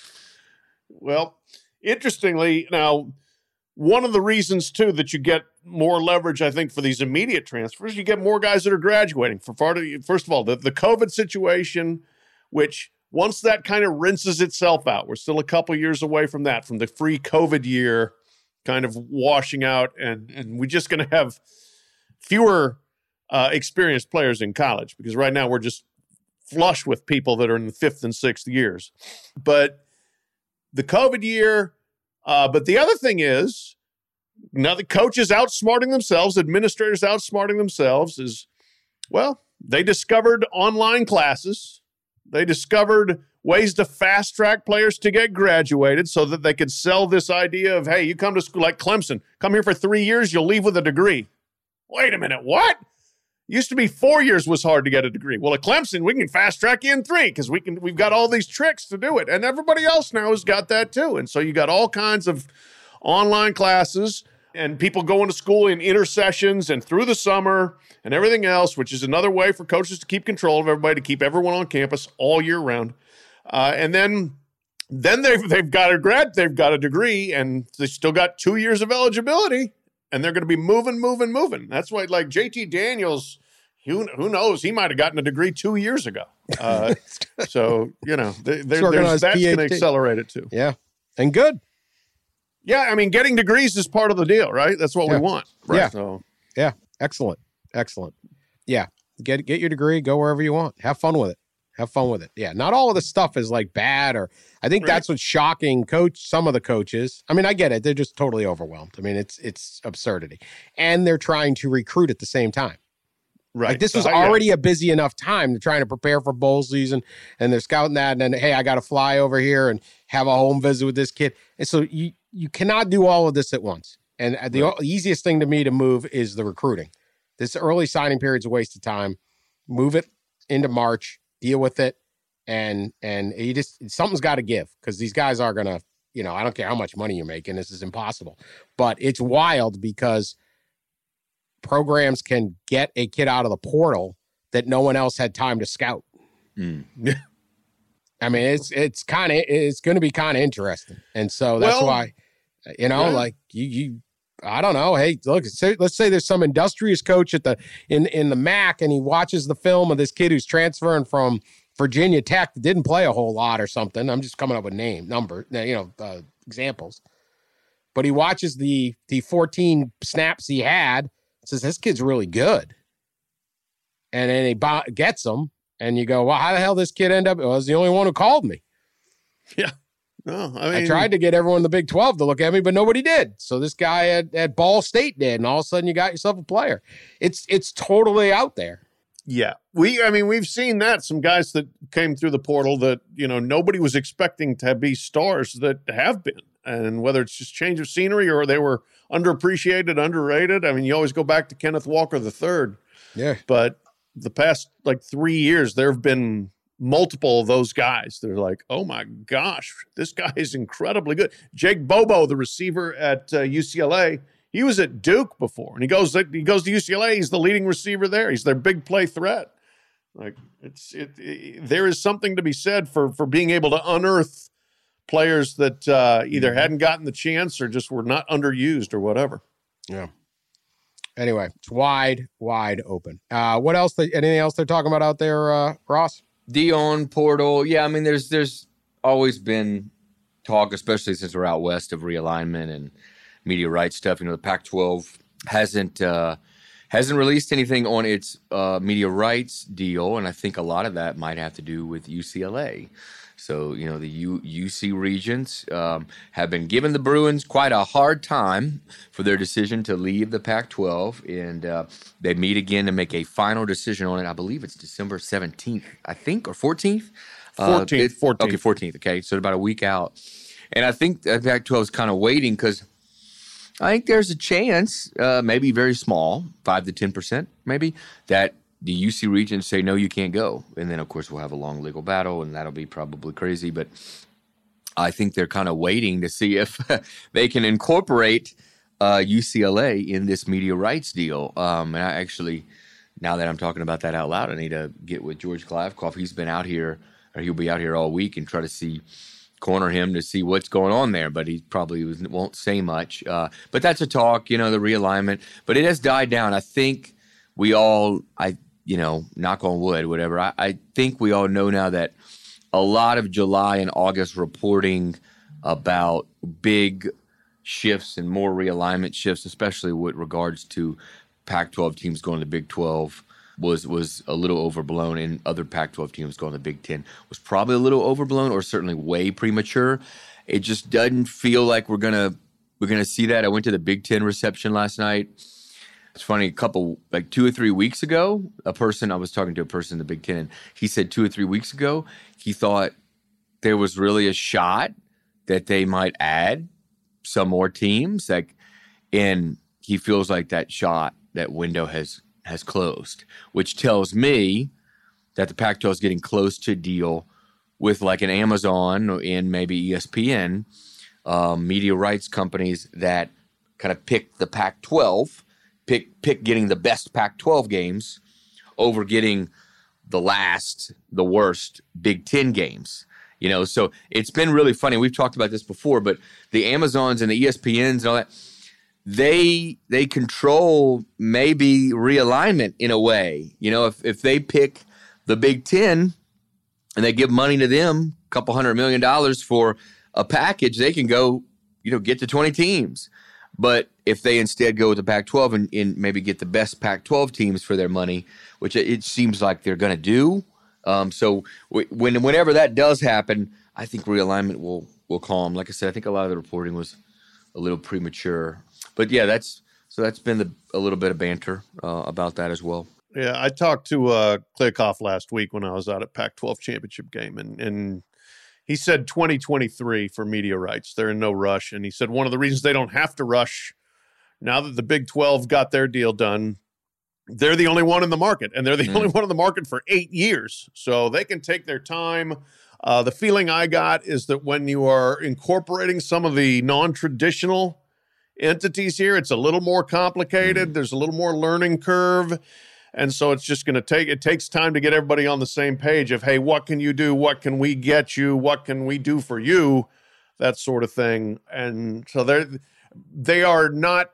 Well, interestingly, now, one of the reasons, too, that you get more leverage, I think, for these immediate transfers, you get more guys that are graduating. For part of, First of all, the, the COVID situation, which once that kind of rinses itself out, we're still a couple years away from that, from the free COVID year kind of washing out, and, and we're just going to have fewer uh, experienced players in college, because right now we're just flush with people that are in the fifth and sixth years. But the COVID year, uh, but the other thing is, now the coaches outsmarting themselves, administrators outsmarting themselves is, well, they discovered online classes. They discovered ways to fast track players to get graduated so that they could sell this idea of, hey, you come to school like Clemson, come here for three years, you'll leave with a degree. Wait a minute, what? Used to be four years was hard to get a degree. Well, at Clemson, we can fast track you in three because we can. We've got all these tricks to do it, and everybody else now has got that too. And so you got all kinds of online classes and people going to school in intersessions and through the summer and everything else, which is another way for coaches to keep control of everybody, to keep everyone on campus all year round. Uh, and then, then they've they've got a grad, they've got a degree, and they still got two years of eligibility. And they're going to be moving, moving, moving. That's why, like J T Daniels, who, who knows? He might have gotten a degree two years ago. Uh, so, you know, they, there's, that's going to accelerate it too. Yeah. And good. Yeah. I mean, getting degrees is part of the deal, right? That's what yeah. we want. Right? Yeah. So. Yeah. Excellent. Excellent. Yeah. Get, get your degree, go wherever you want. Have fun with it. Have fun with it. Yeah. Not all of the stuff is like bad, or I think right. that's what's shocking coach. Some of the coaches, I mean, I get it. They're just totally overwhelmed. I mean, it's, it's absurdity, and they're trying to recruit at the same time. Right. Like this so, was already yeah. a busy enough time. They're trying to prepare for bowl season, and they're scouting that. And then, hey, I got to fly over here and have a home visit with this kid. And so you, you cannot do all of this at once. And the right. easiest thing to me to move is the recruiting. This early signing period is a waste of time. Move it into March, deal with it. And, and you just, something's got to give, because these guys are going to, you know, I don't care how much money you're making. This is impossible, but it's wild because programs can get a kid out of the portal that no one else had time to scout. Mm. I mean, it's, it's kind of, it's going to be kind of interesting. And so that's well, why, you know, yeah. like you, you, I don't know. Hey, look, say, let's say there's some industrious coach at the, in, in the M A C, and he watches the film of this kid who's transferring from Virginia Tech that didn't play a whole lot or something. I'm just coming up with name, number, you know, uh, examples. But he watches the the fourteen snaps he had, says, this kid's really good. And then he b- gets him, and you go, well, how the hell did this kid end up? Well, I was the only one who called me. Yeah. No, I, mean, I tried to get everyone in the Big twelve to look at me, but nobody did. So this guy at, at Ball State did, and all of a sudden you got yourself a player. It's it's totally out there. Yeah. We, I mean, we've seen that. Some guys that came through the portal that, you know, nobody was expecting to be stars that have been. And whether it's just change of scenery or they were underappreciated, underrated. I mean, you always go back to Kenneth Walker the third. Yeah. But the past like three years, there have been multiple of those guys. They're like, oh my gosh, this guy is incredibly good. Jake Bobo, the receiver at uh, U C L A, he was at Duke before, and he goes he goes to U C L A. He's the leading receiver there. He's their big play threat. Like it's it, it there is something to be said for for being able to unearth players that uh, either hadn't gotten the chance or just were not underused or whatever. Yeah. Anyway, it's wide, wide open. Uh, what else? They, anything else they're talking about out there, uh, Ross? Dion portal. Yeah, I mean, there's there's always been talk, especially since we're out west, of realignment and media rights stuff. You know, the Pac twelve hasn't uh, hasn't released anything on its uh, media rights deal, and I think a lot of that might have to do with U C L A. So, you know, the U- UC Regents um, have been giving the Bruins quite a hard time for their decision to leave the Pac twelve, and uh, they meet again to make a final decision on it. I believe it's December seventeenth, I think, or fourteenth? fourteenth. Uh, fourteenth. Okay, fourteenth. Okay, so about a week out. And I think the Pac twelve is kind of waiting because I think there's a chance, uh, maybe very small, five to ten percent maybe, that the U C Regents say, no, you can't go. And then, of course, we'll have a long legal battle, and that'll be probably crazy. But I think they're kind of waiting to see if they can incorporate uh, U C L A in this media rights deal. Um, and I actually, now that I'm talking about that out loud, I need to get with George Kliavkoff. He's been out here, or he'll be out here all week, and try to see, corner him to see what's going on there. But he probably won't say much. Uh, but that's a talk, you know, the realignment. But it has died down. I think we all, I. you know, knock on wood, whatever. I, I think we all know now that a lot of July and August reporting about big shifts and more realignment shifts, especially with regards to Pac twelve teams going to Big twelve, was was a little overblown, and other Pac twelve teams going to Big ten was probably a little overblown, or certainly way premature. It just doesn't feel like we're gonna we're gonna see that. I went to the Big Ten reception last night. It's funny, a couple, like two or three weeks ago, a person, I was talking to a person in the Big Ten, and he said two or three weeks ago, he thought there was really a shot that they might add some more teams. Like, and he feels like that shot, that window has has closed, which tells me that the Pac twelve is getting close to a deal with like an Amazon and maybe E S P N, um, media rights companies that kind of pick the Pac twelve, pick pick getting the best Pac twelve games over getting the last, the worst Big Ten games. You know, so it's been really funny. We've talked about this before, but the Amazons and the E S P Ns and all that, they they control maybe realignment in a way. You know, if if they pick the Big Ten and they give money to them, a couple hundred million dollars for a package, they can go, you know, get to twenty teams. But if they instead go with the Pac twelve and, and maybe get the best Pac twelve teams for their money, which it seems like they're going to do, um, so w- when whenever that does happen, I think realignment will will calm. Like I said, I think a lot of the reporting was a little premature. But yeah, that's so that's been the, a little bit of banter uh, about that as well. Yeah, I talked to uh, Kliavkoff last week when I was out at Pac twelve championship game, and and he said twenty twenty-three for media rights. They're in no rush, and he said one of the reasons they don't have to rush now that the Big twelve got their deal done, they're the only one in the market, and they're the mm. only one in the market for eight years, so they can take their time. Uh, the feeling I got is that when you are incorporating some of the non-traditional entities here, it's a little more complicated. Mm. There's a little more learning curve. And so it's just going to take, it takes time to get everybody on the same page of, hey, what can you do? What can we get you? What can we do for you? That sort of thing. And so they're, they are not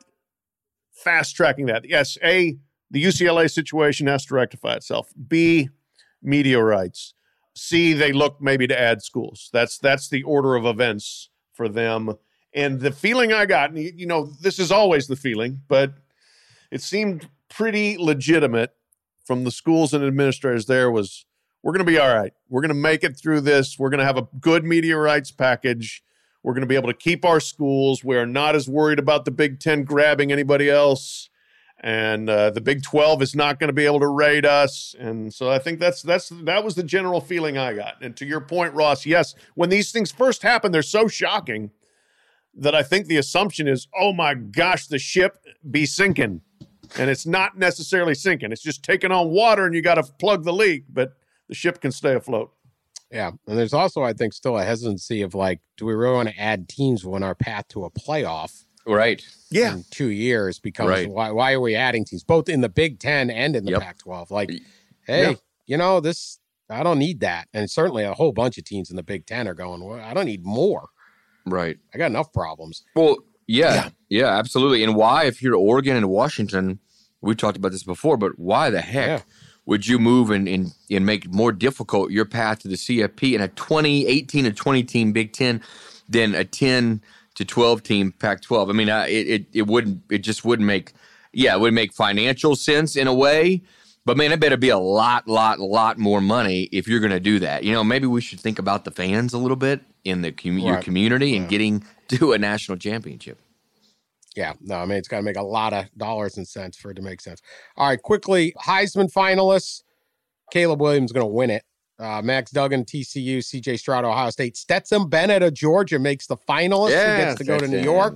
fast tracking that. Yes, A, the U C L A situation has to rectify itself. B, media rights. C, they look maybe to add schools. That's, that's the order of events for them. And the feeling I got, and you know, this is always the feeling, but it seemed pretty legitimate from the schools and administrators there was, we're going to be all right. We're going to make it through this. We're going to have a good media rights package. We're going to be able to keep our schools. We're not as worried about the Big Ten grabbing anybody else. And uh, the Big twelve is not going to be able to raid us. And so I think that's that's that was the general feeling I got. And to your point, Ross, yes, when these things first happen, they're so shocking that I think the assumption is, oh my gosh, the ship be sinking. And it's not necessarily sinking. It's just taking on water and you got to plug the leak, but the ship can stay afloat. Yeah. And there's also, I think, still a hesitancy of like, do we really want to add teams when our path to a playoff? Right. Yeah. In two years becomes, right. why, why are we adding teams, both in the Big Ten and in the yep. Pac twelve? Like, hey, yep. you know, this, I don't need that. And certainly a whole bunch of teams in the Big Ten are going, well, I don't need more. Right. I got enough problems. Well, yeah, yeah, yeah, absolutely. And why, if you're Oregon and Washington, we've talked about this before, but why the heck yeah. would you move and, and and make more difficult your path to the C F P in a twenty, eighteen to twenty team Big Ten than a ten to twelve team Pac twelve? I mean, uh, it, it it wouldn't, it just wouldn't make, yeah, it would make financial sense in a way, but man, it better be a lot, lot, lot more money if you're going to do that. You know, maybe we should think about the fans a little bit in the com- right. your community and yeah. getting to a national championship. Yeah, no, I mean, it's got to make a lot of dollars and cents for it to make sense. All right, quickly, Heisman finalists. Caleb Williams going to win it. Uh, Max Duggan, T C U, C J Stroud, Ohio State. Stetson Bennett of Georgia makes the finalists. Yeah, he gets to go to New him. York.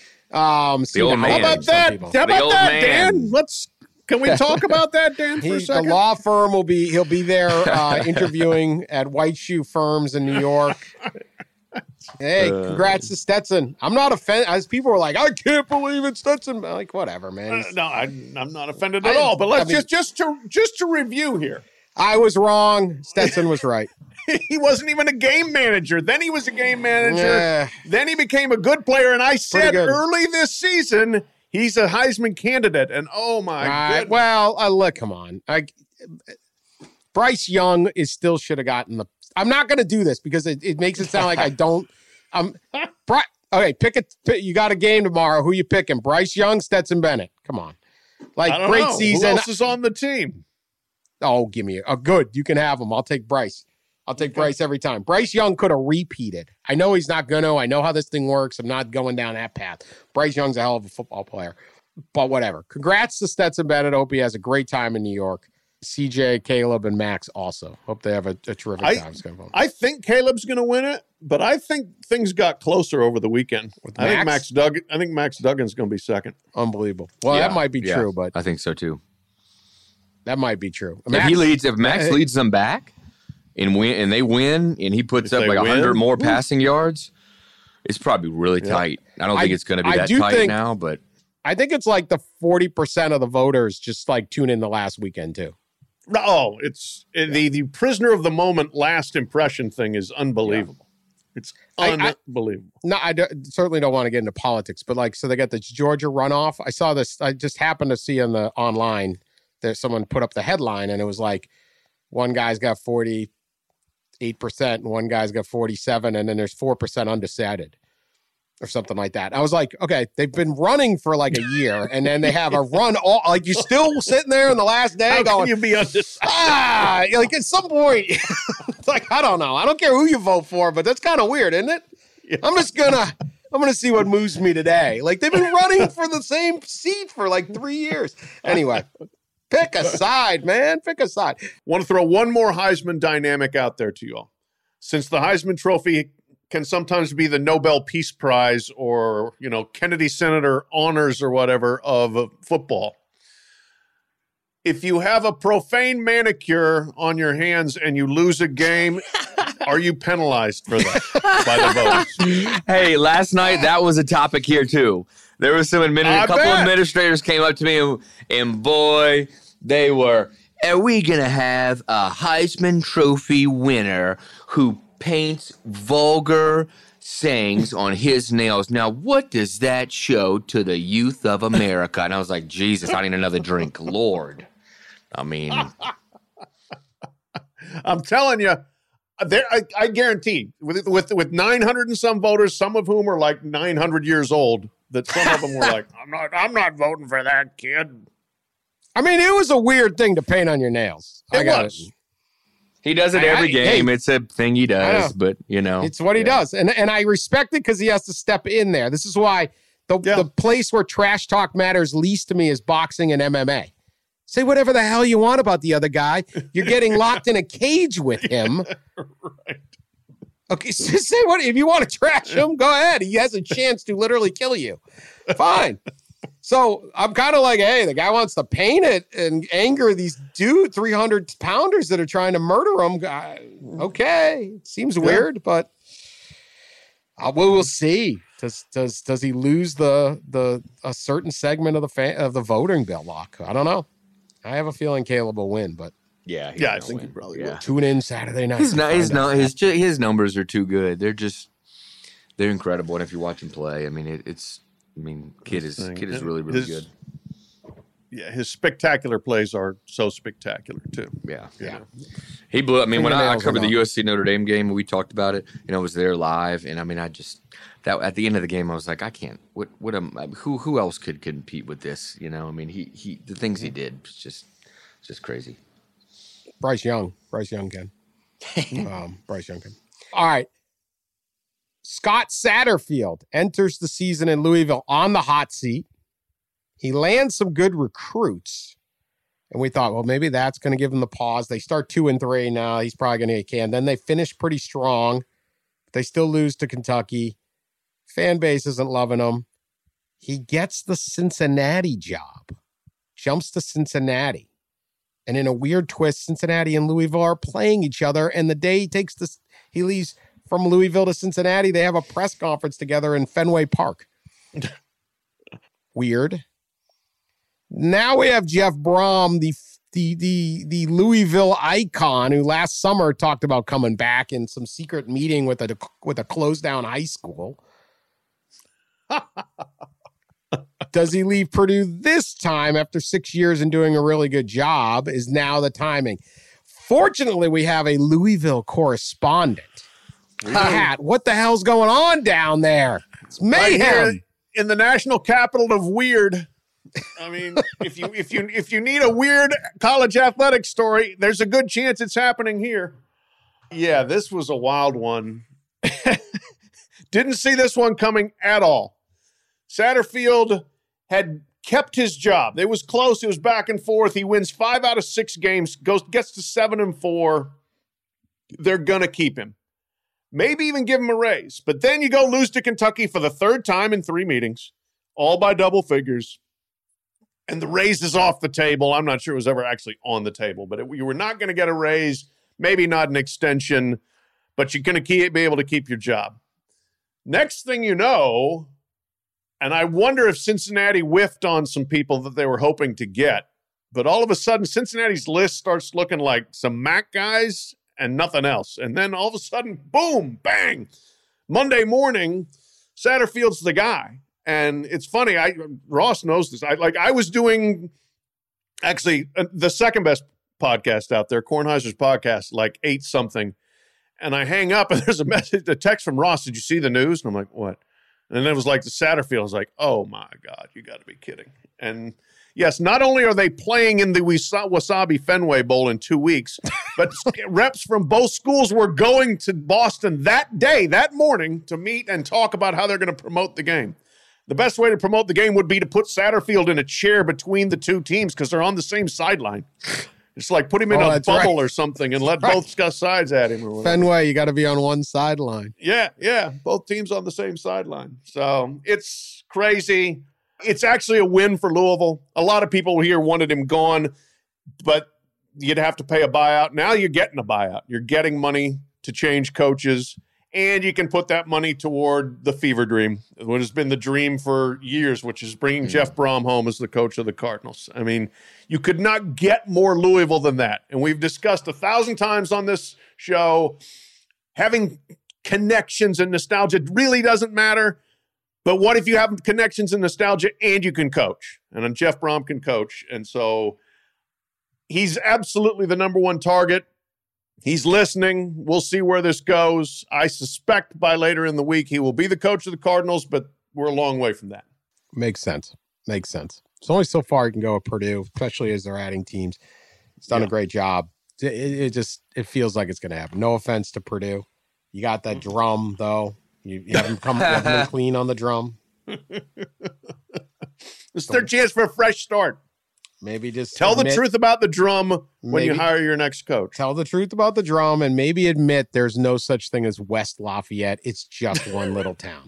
Um, the old man. How about that? How about that, man. Dan? Let's can we talk about that, Dan, for he, a second? The law firm will be he'll be there uh, interviewing at white shoe firms in New York. Hey, congrats to Stetson. I'm not offended. As people were like, I can't believe it, Stetson. I'm like, whatever, man. Uh, no, I, I'm not offended at I, all. But let's I mean, just just to just to review here. I was wrong. Stetson was right. He wasn't even a game manager. Then he was a game manager. Yeah. Then he became a good player. And I said early this season, he's a Heisman candidate. And oh my uh, goodness. Well, uh, look, come on. I, Bryce Young is still should have gotten the. I'm not going to do this because it, it makes it sound like I don't. Um, Bry, okay, pick it. Pick, you got a game tomorrow. Who you picking? Bryce Young, Stetson Bennett. Come on, like I don't great know. season. Who else is on the team? Oh, give me a oh, good. You can have him. I'll take Bryce. I'll take okay. Bryce every time. Bryce Young could have repeated. I know he's not going to. I know how this thing works. I'm not going down that path. Bryce Young's a hell of a football player, but whatever. Congrats to Stetson Bennett. Hope he has a great time in New York. C J, Caleb, and Max also. Hope they have a, a terrific I, time. I think Caleb's going to win it, but I think things got closer over the weekend. With I Max? think Max Duggan. I think Max Duggan's going to be second. Unbelievable. Well, yeah, that might be yeah, true, but I think so too. That might be true. If he leads, if Max leads them back and win, and they win, and he puts If up they like a win, hundred more ooh. passing yards, it's probably really Yeah. tight. I don't I- think it's going to be I that do tight think- now, but I think it's like the forty percent of the voters just like tune in the last weekend too. Oh, it's the the prisoner of the moment last impression thing is unbelievable. It's I- I- unbelievable. No, I don't- certainly don't want to get into politics, but like, so they got the Georgia runoff. I saw this. I just happened to see on the online that someone put up the headline, and it was like one guy's got forty-eight percent, and one guy's got forty-seven, and then there's four percent undecided, or something like that. I was like, okay, they've been running for like a year, and then they have a run all like you're still sitting there on the last day How going, can you be undecided? ah, like at some point, it's like, I don't know. I don't care who you vote for, but that's kind of weird, isn't it? Yeah. I'm just gonna, I'm gonna see what moves me today. Like they've been running for the same seat for like three years. Anyway, pick a side, man. Pick a side. Want to throw one more Heisman dynamic out there to you all. Since the Heisman Trophy can sometimes be the Nobel Peace Prize or, you know, Kennedy Senator honors or whatever of uh, football. If you have a profane manicure on your hands and you lose a game, are you penalized for that by the voters? hey, last night that was a topic here too. There was some admin- I a couple bet. administrators came up to me, and, and boy, they were. Are we gonna have a Heisman Trophy winner who paints vulgar sayings on his nails? Now, what does that show to the youth of America? And I was like, Jesus, I need another drink, Lord. I mean, I'm telling you, there I, I guarantee with with with nine hundred and some voters, some of whom are like nine hundred years old, that some of them were like, I'm not, I'm not voting for that kid. I mean, it was a weird thing to paint on your nails. I It got was. he does it I- every I- game. hey, it's a thing he does, know. but you know, It's what he yeah. does. And and I respect it because he has to step in there. This is why the, Yeah. the place where trash talk matters least to me is boxing and M M A. Say whatever the hell you want about the other guy. You're getting locked in a cage with him. Right. Okay, so say what if you want to trash him, go ahead. He has a chance to literally kill you. Fine. So I'm kind of like, hey, the guy wants to paint it and anger these dude three hundred pounders that are trying to murder him. I- Okay, seems weird, but uh, we will see. Does does does he lose the the a certain segment of the fan, of the voting block? I don't know. I have a feeling Caleb will win, but Yeah, he's Yeah, I gonna think win. he probably yeah. will. tune in Saturday night. His, to no, his, find no, out. his, ju- his numbers are too good. They're just, they're incredible. And if you watch him play, I mean, it, it's, I mean, kid is, thing. kid is really, really His- good. Yeah, his spectacular plays are so spectacular too. Yeah. Yeah. He blew. I mean, when I, I Fingernails are covered the gone. U S C Notre Dame game, we talked about it. You know, I was there live, and I mean, I just that at the end of the game, I was like, I can't. What? What? Am, who? Who else could compete with this? You know, I mean, he he the things he did was just it's just crazy. Bryce Young. Bryce Young can. um, Bryce Young can. All right. Scott Satterfield enters the season in Louisville on the hot seat. He lands some good recruits. And we thought, well, maybe that's going to give him the pause. They start two and three now. He's probably going to get canned. Then they finish pretty strong. They still lose to Kentucky. Fan base isn't loving him. He gets the Cincinnati job. Jumps to Cincinnati. And in a weird twist, Cincinnati and Louisville are playing each other. And the day he takes this, he leaves from Louisville to Cincinnati, they have a press conference together in Fenway Park. Weird. Now we have Jeff Brom, the the the the Louisville icon, who last summer talked about coming back in some secret meeting with a with a closed down high school. Does he leave Purdue this time after six years and doing a really good job? Is now the timing. Fortunately, we have a Louisville correspondent. Pat, what the hell's going on down there? It's Right mayhem. here in the national capital of weird. I mean, if you if you if you need a weird college athletic story, there's a good chance it's happening here. Yeah, this was a wild one. Didn't see this one coming at all. Satterfield had kept his job. It was close. It was back and forth. He wins five out of six games, goes gets to seven and four. They're gonna keep him. Maybe even give him a raise. But then you go lose to Kentucky for the third time in three meetings, all by double figures. and the raise is off the table. I'm not sure it was ever actually on the table, but it, you were not going to get a raise, maybe not an extension, but you're going to keep, be able to keep your job. Next thing you know, and I wonder if Cincinnati whiffed on some people that they were hoping to get, but all of a sudden Cincinnati's list starts looking like some M A C guys and nothing else. And then all of a sudden, boom, bang, Monday morning, Satterfield's the guy. And it's funny, I Ross knows this. I like I was doing actually uh, the second best podcast out there, Kornheiser's podcast, like eight something. And I hang up and there's a message, a text from Ross. Did you see the news? And I'm like, what? And then it was like the Satterfield. I was like, oh my God, you got to be kidding. And yes, not only are they playing in the Wasabi Fenway Bowl in two weeks, but reps from both schools were going to Boston that day, that morning, to meet and talk about how they're going to promote the game. The best way to promote the game would be to put Satterfield in a chair between the two teams because they're on the same sideline. It's like put him in oh, a bubble right. or something and let right. both sides at him. Or whatever. Fenway, you got to be on one sideline. Yeah, yeah. Both teams on the same sideline. So it's crazy. It's actually a win for Louisville. A lot of people here wanted him gone, but you'd have to pay a buyout. Now you're getting a buyout. You're getting money to change coaches. And you can put that money toward the fever dream, what has been the dream for years, which is bringing mm. Jeff Brom home as the coach of the Cardinals. I mean, you could not get more Louisville than that. And we've discussed a thousand times on this show, having connections and nostalgia really doesn't matter. But what if you have connections and nostalgia and you can coach? And Jeff Brom can coach. And so he's absolutely the number one target. He's listening. We'll see where this goes. I suspect by later in the week he will be the coach of the Cardinals, but we're a long way from that. Makes sense. Makes sense. It's only so far you can go at Purdue, especially as they're adding teams. He's done yeah. a great job. It, it just it feels like it's going to happen. No offense to Purdue. You got that drum, though. You, you haven't come, you haven't been clean on the drum. It's their chance for a fresh start. Maybe just tell admit, the truth about the drum when maybe, you hire your next coach. Tell the truth about the drum and maybe admit there's no such thing as West Lafayette. It's just one little town.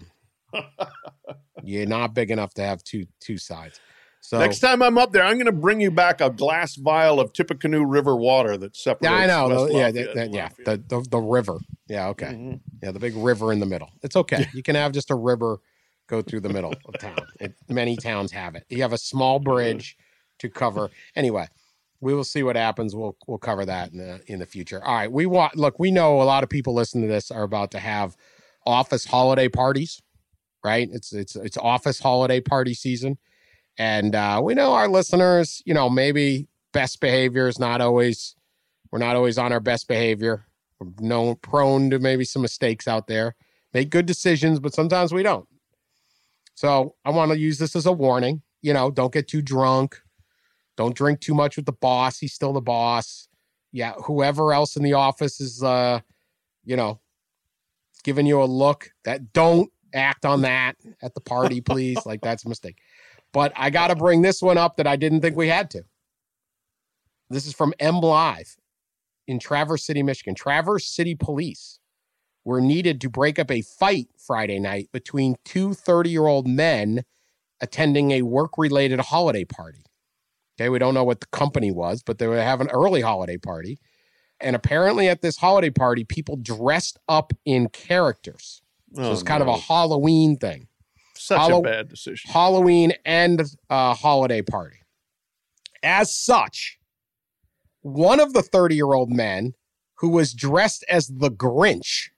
You're not big enough to have two two sides. So next time I'm up there, I'm going to bring you back a glass vial of Tippecanoe River water that separates. Yeah, I know. West yeah, Lafayette that, yeah. The, the the river. Yeah, okay. Mm-hmm. Yeah, the big river in the middle. It's okay. You can have just a river go through the middle of town. It, many towns have it. You have a small bridge to cover. Anyway, we will see what happens. We'll we'll cover that in the in the future. All right. We want look, we know a lot of people listening to this are about to have office holiday parties, right? It's it's it's office holiday party season. And uh, we know our listeners, you know, maybe best behavior is not always, we're not always on our best behavior. We're known, prone to maybe some mistakes out there. Make good decisions, but sometimes we don't. So I want to use this as a warning. You know, don't get too drunk. Don't drink too much with the boss. He's still the boss. Yeah, whoever else in the office is, uh, you know, giving you a look. That don't act on that at the party, please. Like, that's a mistake. But I got to bring this one up that I didn't think we had to. This is from M Live in Traverse City, Michigan. Traverse City police were needed to break up a fight Friday night between two thirty-year-old men attending a work-related holiday party. Okay, we don't know what the company was, but they were having an early holiday party. And apparently at this holiday party, people dressed up in characters. So oh, it's kind no. of a Halloween thing. Such Hallow- a bad decision. Halloween and uh, holiday party. As such, one of the thirty-year-old men who was dressed as the Grinch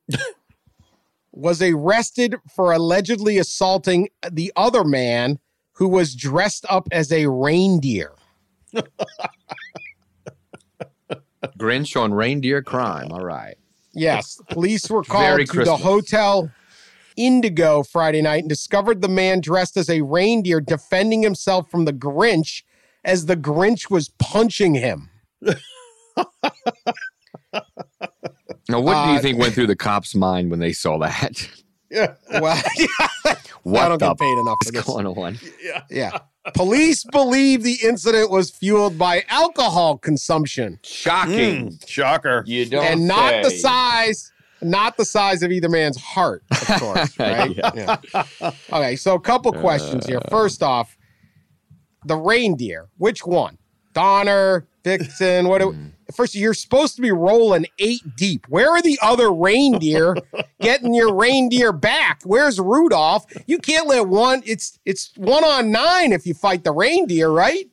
was arrested for allegedly assaulting the other man who was dressed up as a reindeer. Grinch on reindeer crime. All right. Yes. Police were called Very to Christmas. the Hotel Indigo Friday night and discovered the man dressed as a reindeer defending himself from the Grinch as the Grinch was punching him. Now, what uh, do you think went through the cop's mind when they saw that? Yeah. Well, What I don't the get paid enough for f- this. going on? Yeah. Yeah. Police believe the incident was fueled by alcohol consumption Shocking. Mm, shocker. You don't and not say. the size, not the size of either man's heart, of course, right? Yeah. Yeah. Okay, so a couple questions here. First off, the reindeer. Which one? Donner, Vixen, what do, first you're supposed to be rolling eight deep. Where are the other reindeer getting your reindeer back? Where's Rudolph? You can't let one, it's it's one on nine if you fight the reindeer, right?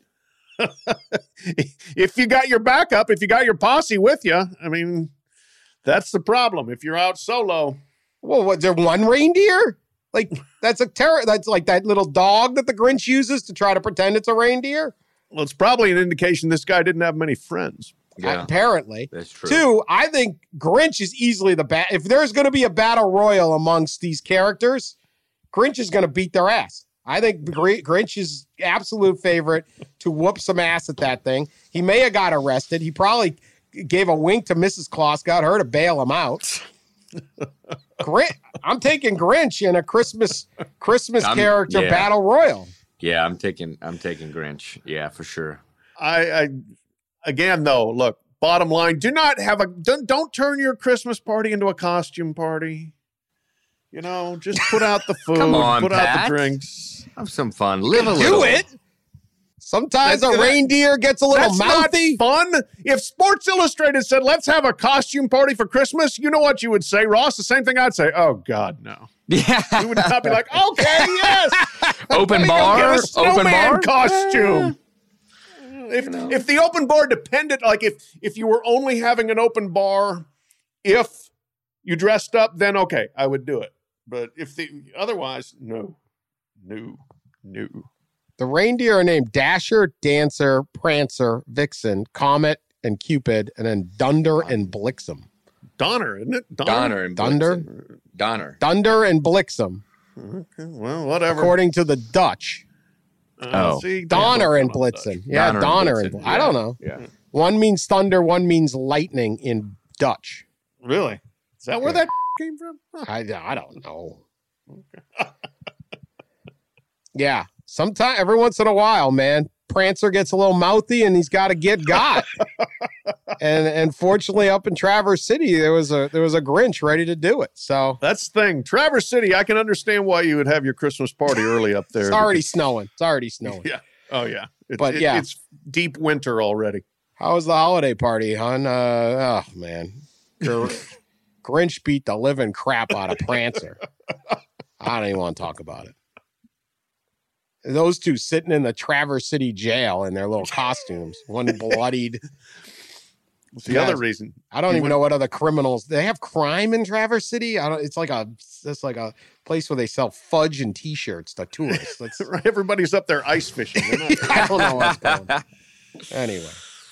If you got your backup, if you got your posse with you, I mean, that's the problem. If you're out solo. Well, was there one reindeer? Like, that's a terror. That's like that little dog that the Grinch uses to try to pretend it's a reindeer. Well, it's probably an indication this guy didn't have many friends. Yeah, apparently. that's true. Two, I think Grinch is easily the bat. If there's going to be a battle royal amongst these characters, Grinch is going to beat their ass. I think Gr- Grinch is absolute favorite to whoop some ass at that thing. He may have got arrested. He probably gave a wink to Missus Claus, got her to bail him out. Grinch, I'm taking Grinch in a Christmas Christmas I'm- character yeah. battle royal. Yeah, I'm taking I'm taking Grinch. Yeah, for sure. I, I again though, look, bottom line, do not have a don't, don't turn your Christmas party into a costume party. You know, just put out the food, Come on, put out Pat. the drinks. Have some fun. Live a Do little. it. Sometimes That's- a reindeer gets a little That's mouthy. not fun. If Sports Illustrated said, let's have a costume party for Christmas, you know what you would say, Ross? The same thing I'd say. Oh, God, no. Yeah. You would not be like, okay, yes. Open Let me go bar. get a snowman Open bar. costume. If, if the open bar depended, like if, if you were only having an open bar, if you dressed up, then okay, I would do it. But if the otherwise, no, no, no. The reindeer are named Dasher, Dancer, Prancer, Vixen, Comet, and Cupid, and then Dunder and Blixen. Donner, isn't it? Donner and Thunder? Blitzen. Donner. Dunder and Blixen, Okay, well, whatever. according to the Dutch. Uh, Oh. see, Donner and Donner Blitzen. Yeah, Donner and Donner and Blitzen, Blitzen. I don't know. Yeah. One means thunder, one means lightning in Dutch. Really? Is that where Yeah. that came from? Huh. I, I don't know. Yeah. Sometime, every once in a while, man, Prancer gets a little mouthy and he's got to get got. and and fortunately, up in Traverse City, there was a there was a Grinch ready to do it. So That's the thing. Traverse City, I can understand why you would have your Christmas party early up there. it's already snowing. It's already snowing. Yeah. Oh, yeah. It's, But, it- yeah. It's deep winter already. How was the holiday party, hon? Uh, oh man, Gr- Grinch beat the living crap out of Prancer. I don't even want to talk about it. Those two sitting in the Traverse City jail in their little costumes, one bloodied. It's the Yeah. other reason. I don't You even would- know what other criminals they have. Crime in Traverse City. I don't. It's like a. It's like a place where they sell fudge and T-shirts to tourists. That's, Everybody's up there ice fishing. They're not- I don't know what's going on. Anyway,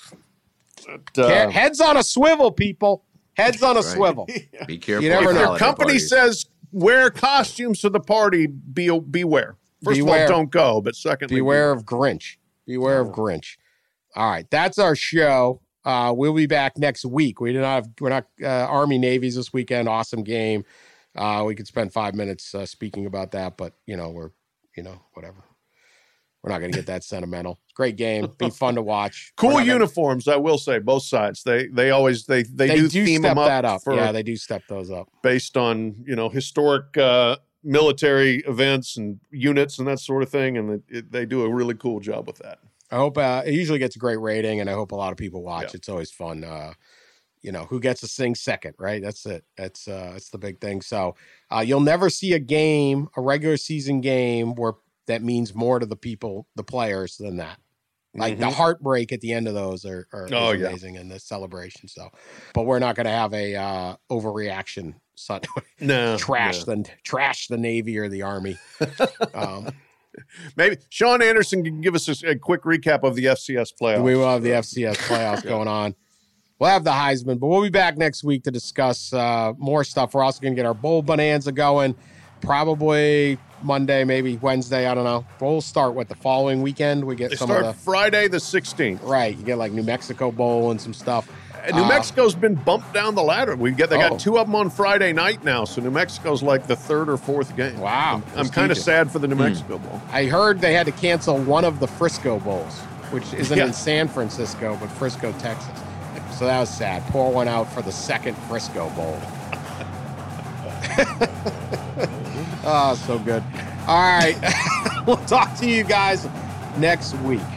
but, uh, He- heads on a swivel, people. Heads on a Right. swivel. Be careful. You never with know. holiday company parties. says wear costumes to the party, be, beware. First Beware. of all, don't go. But secondly, Beware of Grinch. Beware of Grinch. All right, that's our show. Uh, we'll be back next week. We do not have, we're not uh, Army Navies this weekend. Awesome game. Uh, we could spend five minutes uh, speaking about that, but you know we're you know whatever. We're not going to get that sentimental. Great game. Be fun to watch. We're Cool not gonna- uniforms, I will say, both sides. They they always they they, They do, do, theme step them up, that up. for Yeah, they do step those up. based on you know historic uh, military events and units and that sort of thing, and it, it, they do a really cool job with that. I hope uh, it usually gets a great rating, and I hope a lot of people watch. Yeah. It's always fun. Uh, you know, who gets to sing second, right? That's it. That's uh, that's the big thing. So uh, you'll never see a game, a regular season game, where that means more to the people, the players, than that. Like the Mhm. heartbreak at the end of those are, are Oh, is yeah. amazing, and the celebration. So, but we're not going to have a uh, overreaction. Sun- no trash no. the trash the Navy or the Army. Um, Maybe Sean Anderson can give us a, a quick recap of the F C S playoffs. We will have the F C S playoffs going on. We'll have the Heisman, but we'll be back next week to discuss uh, more stuff. We're also going to get our bowl bonanza going, probably Monday, maybe Wednesday. I don't know. We'll start with the following weekend. We get They some start of the Friday the sixteenth. right. You get like New Mexico Bowl and some stuff. And New Uh, Mexico's been bumped down the ladder. We get they Oh. got two of them on Friday night now, so New Mexico's like the third or fourth game. Wow, I'm, I'm kind of prestigious. sad for the New Mexico Bowl. I heard they had to cancel one of the Frisco Bowls, which isn't Yeah. in San Francisco, but Frisco, Texas. So that was sad. Pour one out for the second Frisco Bowl. Oh, so good. All right. We'll talk to you guys next week.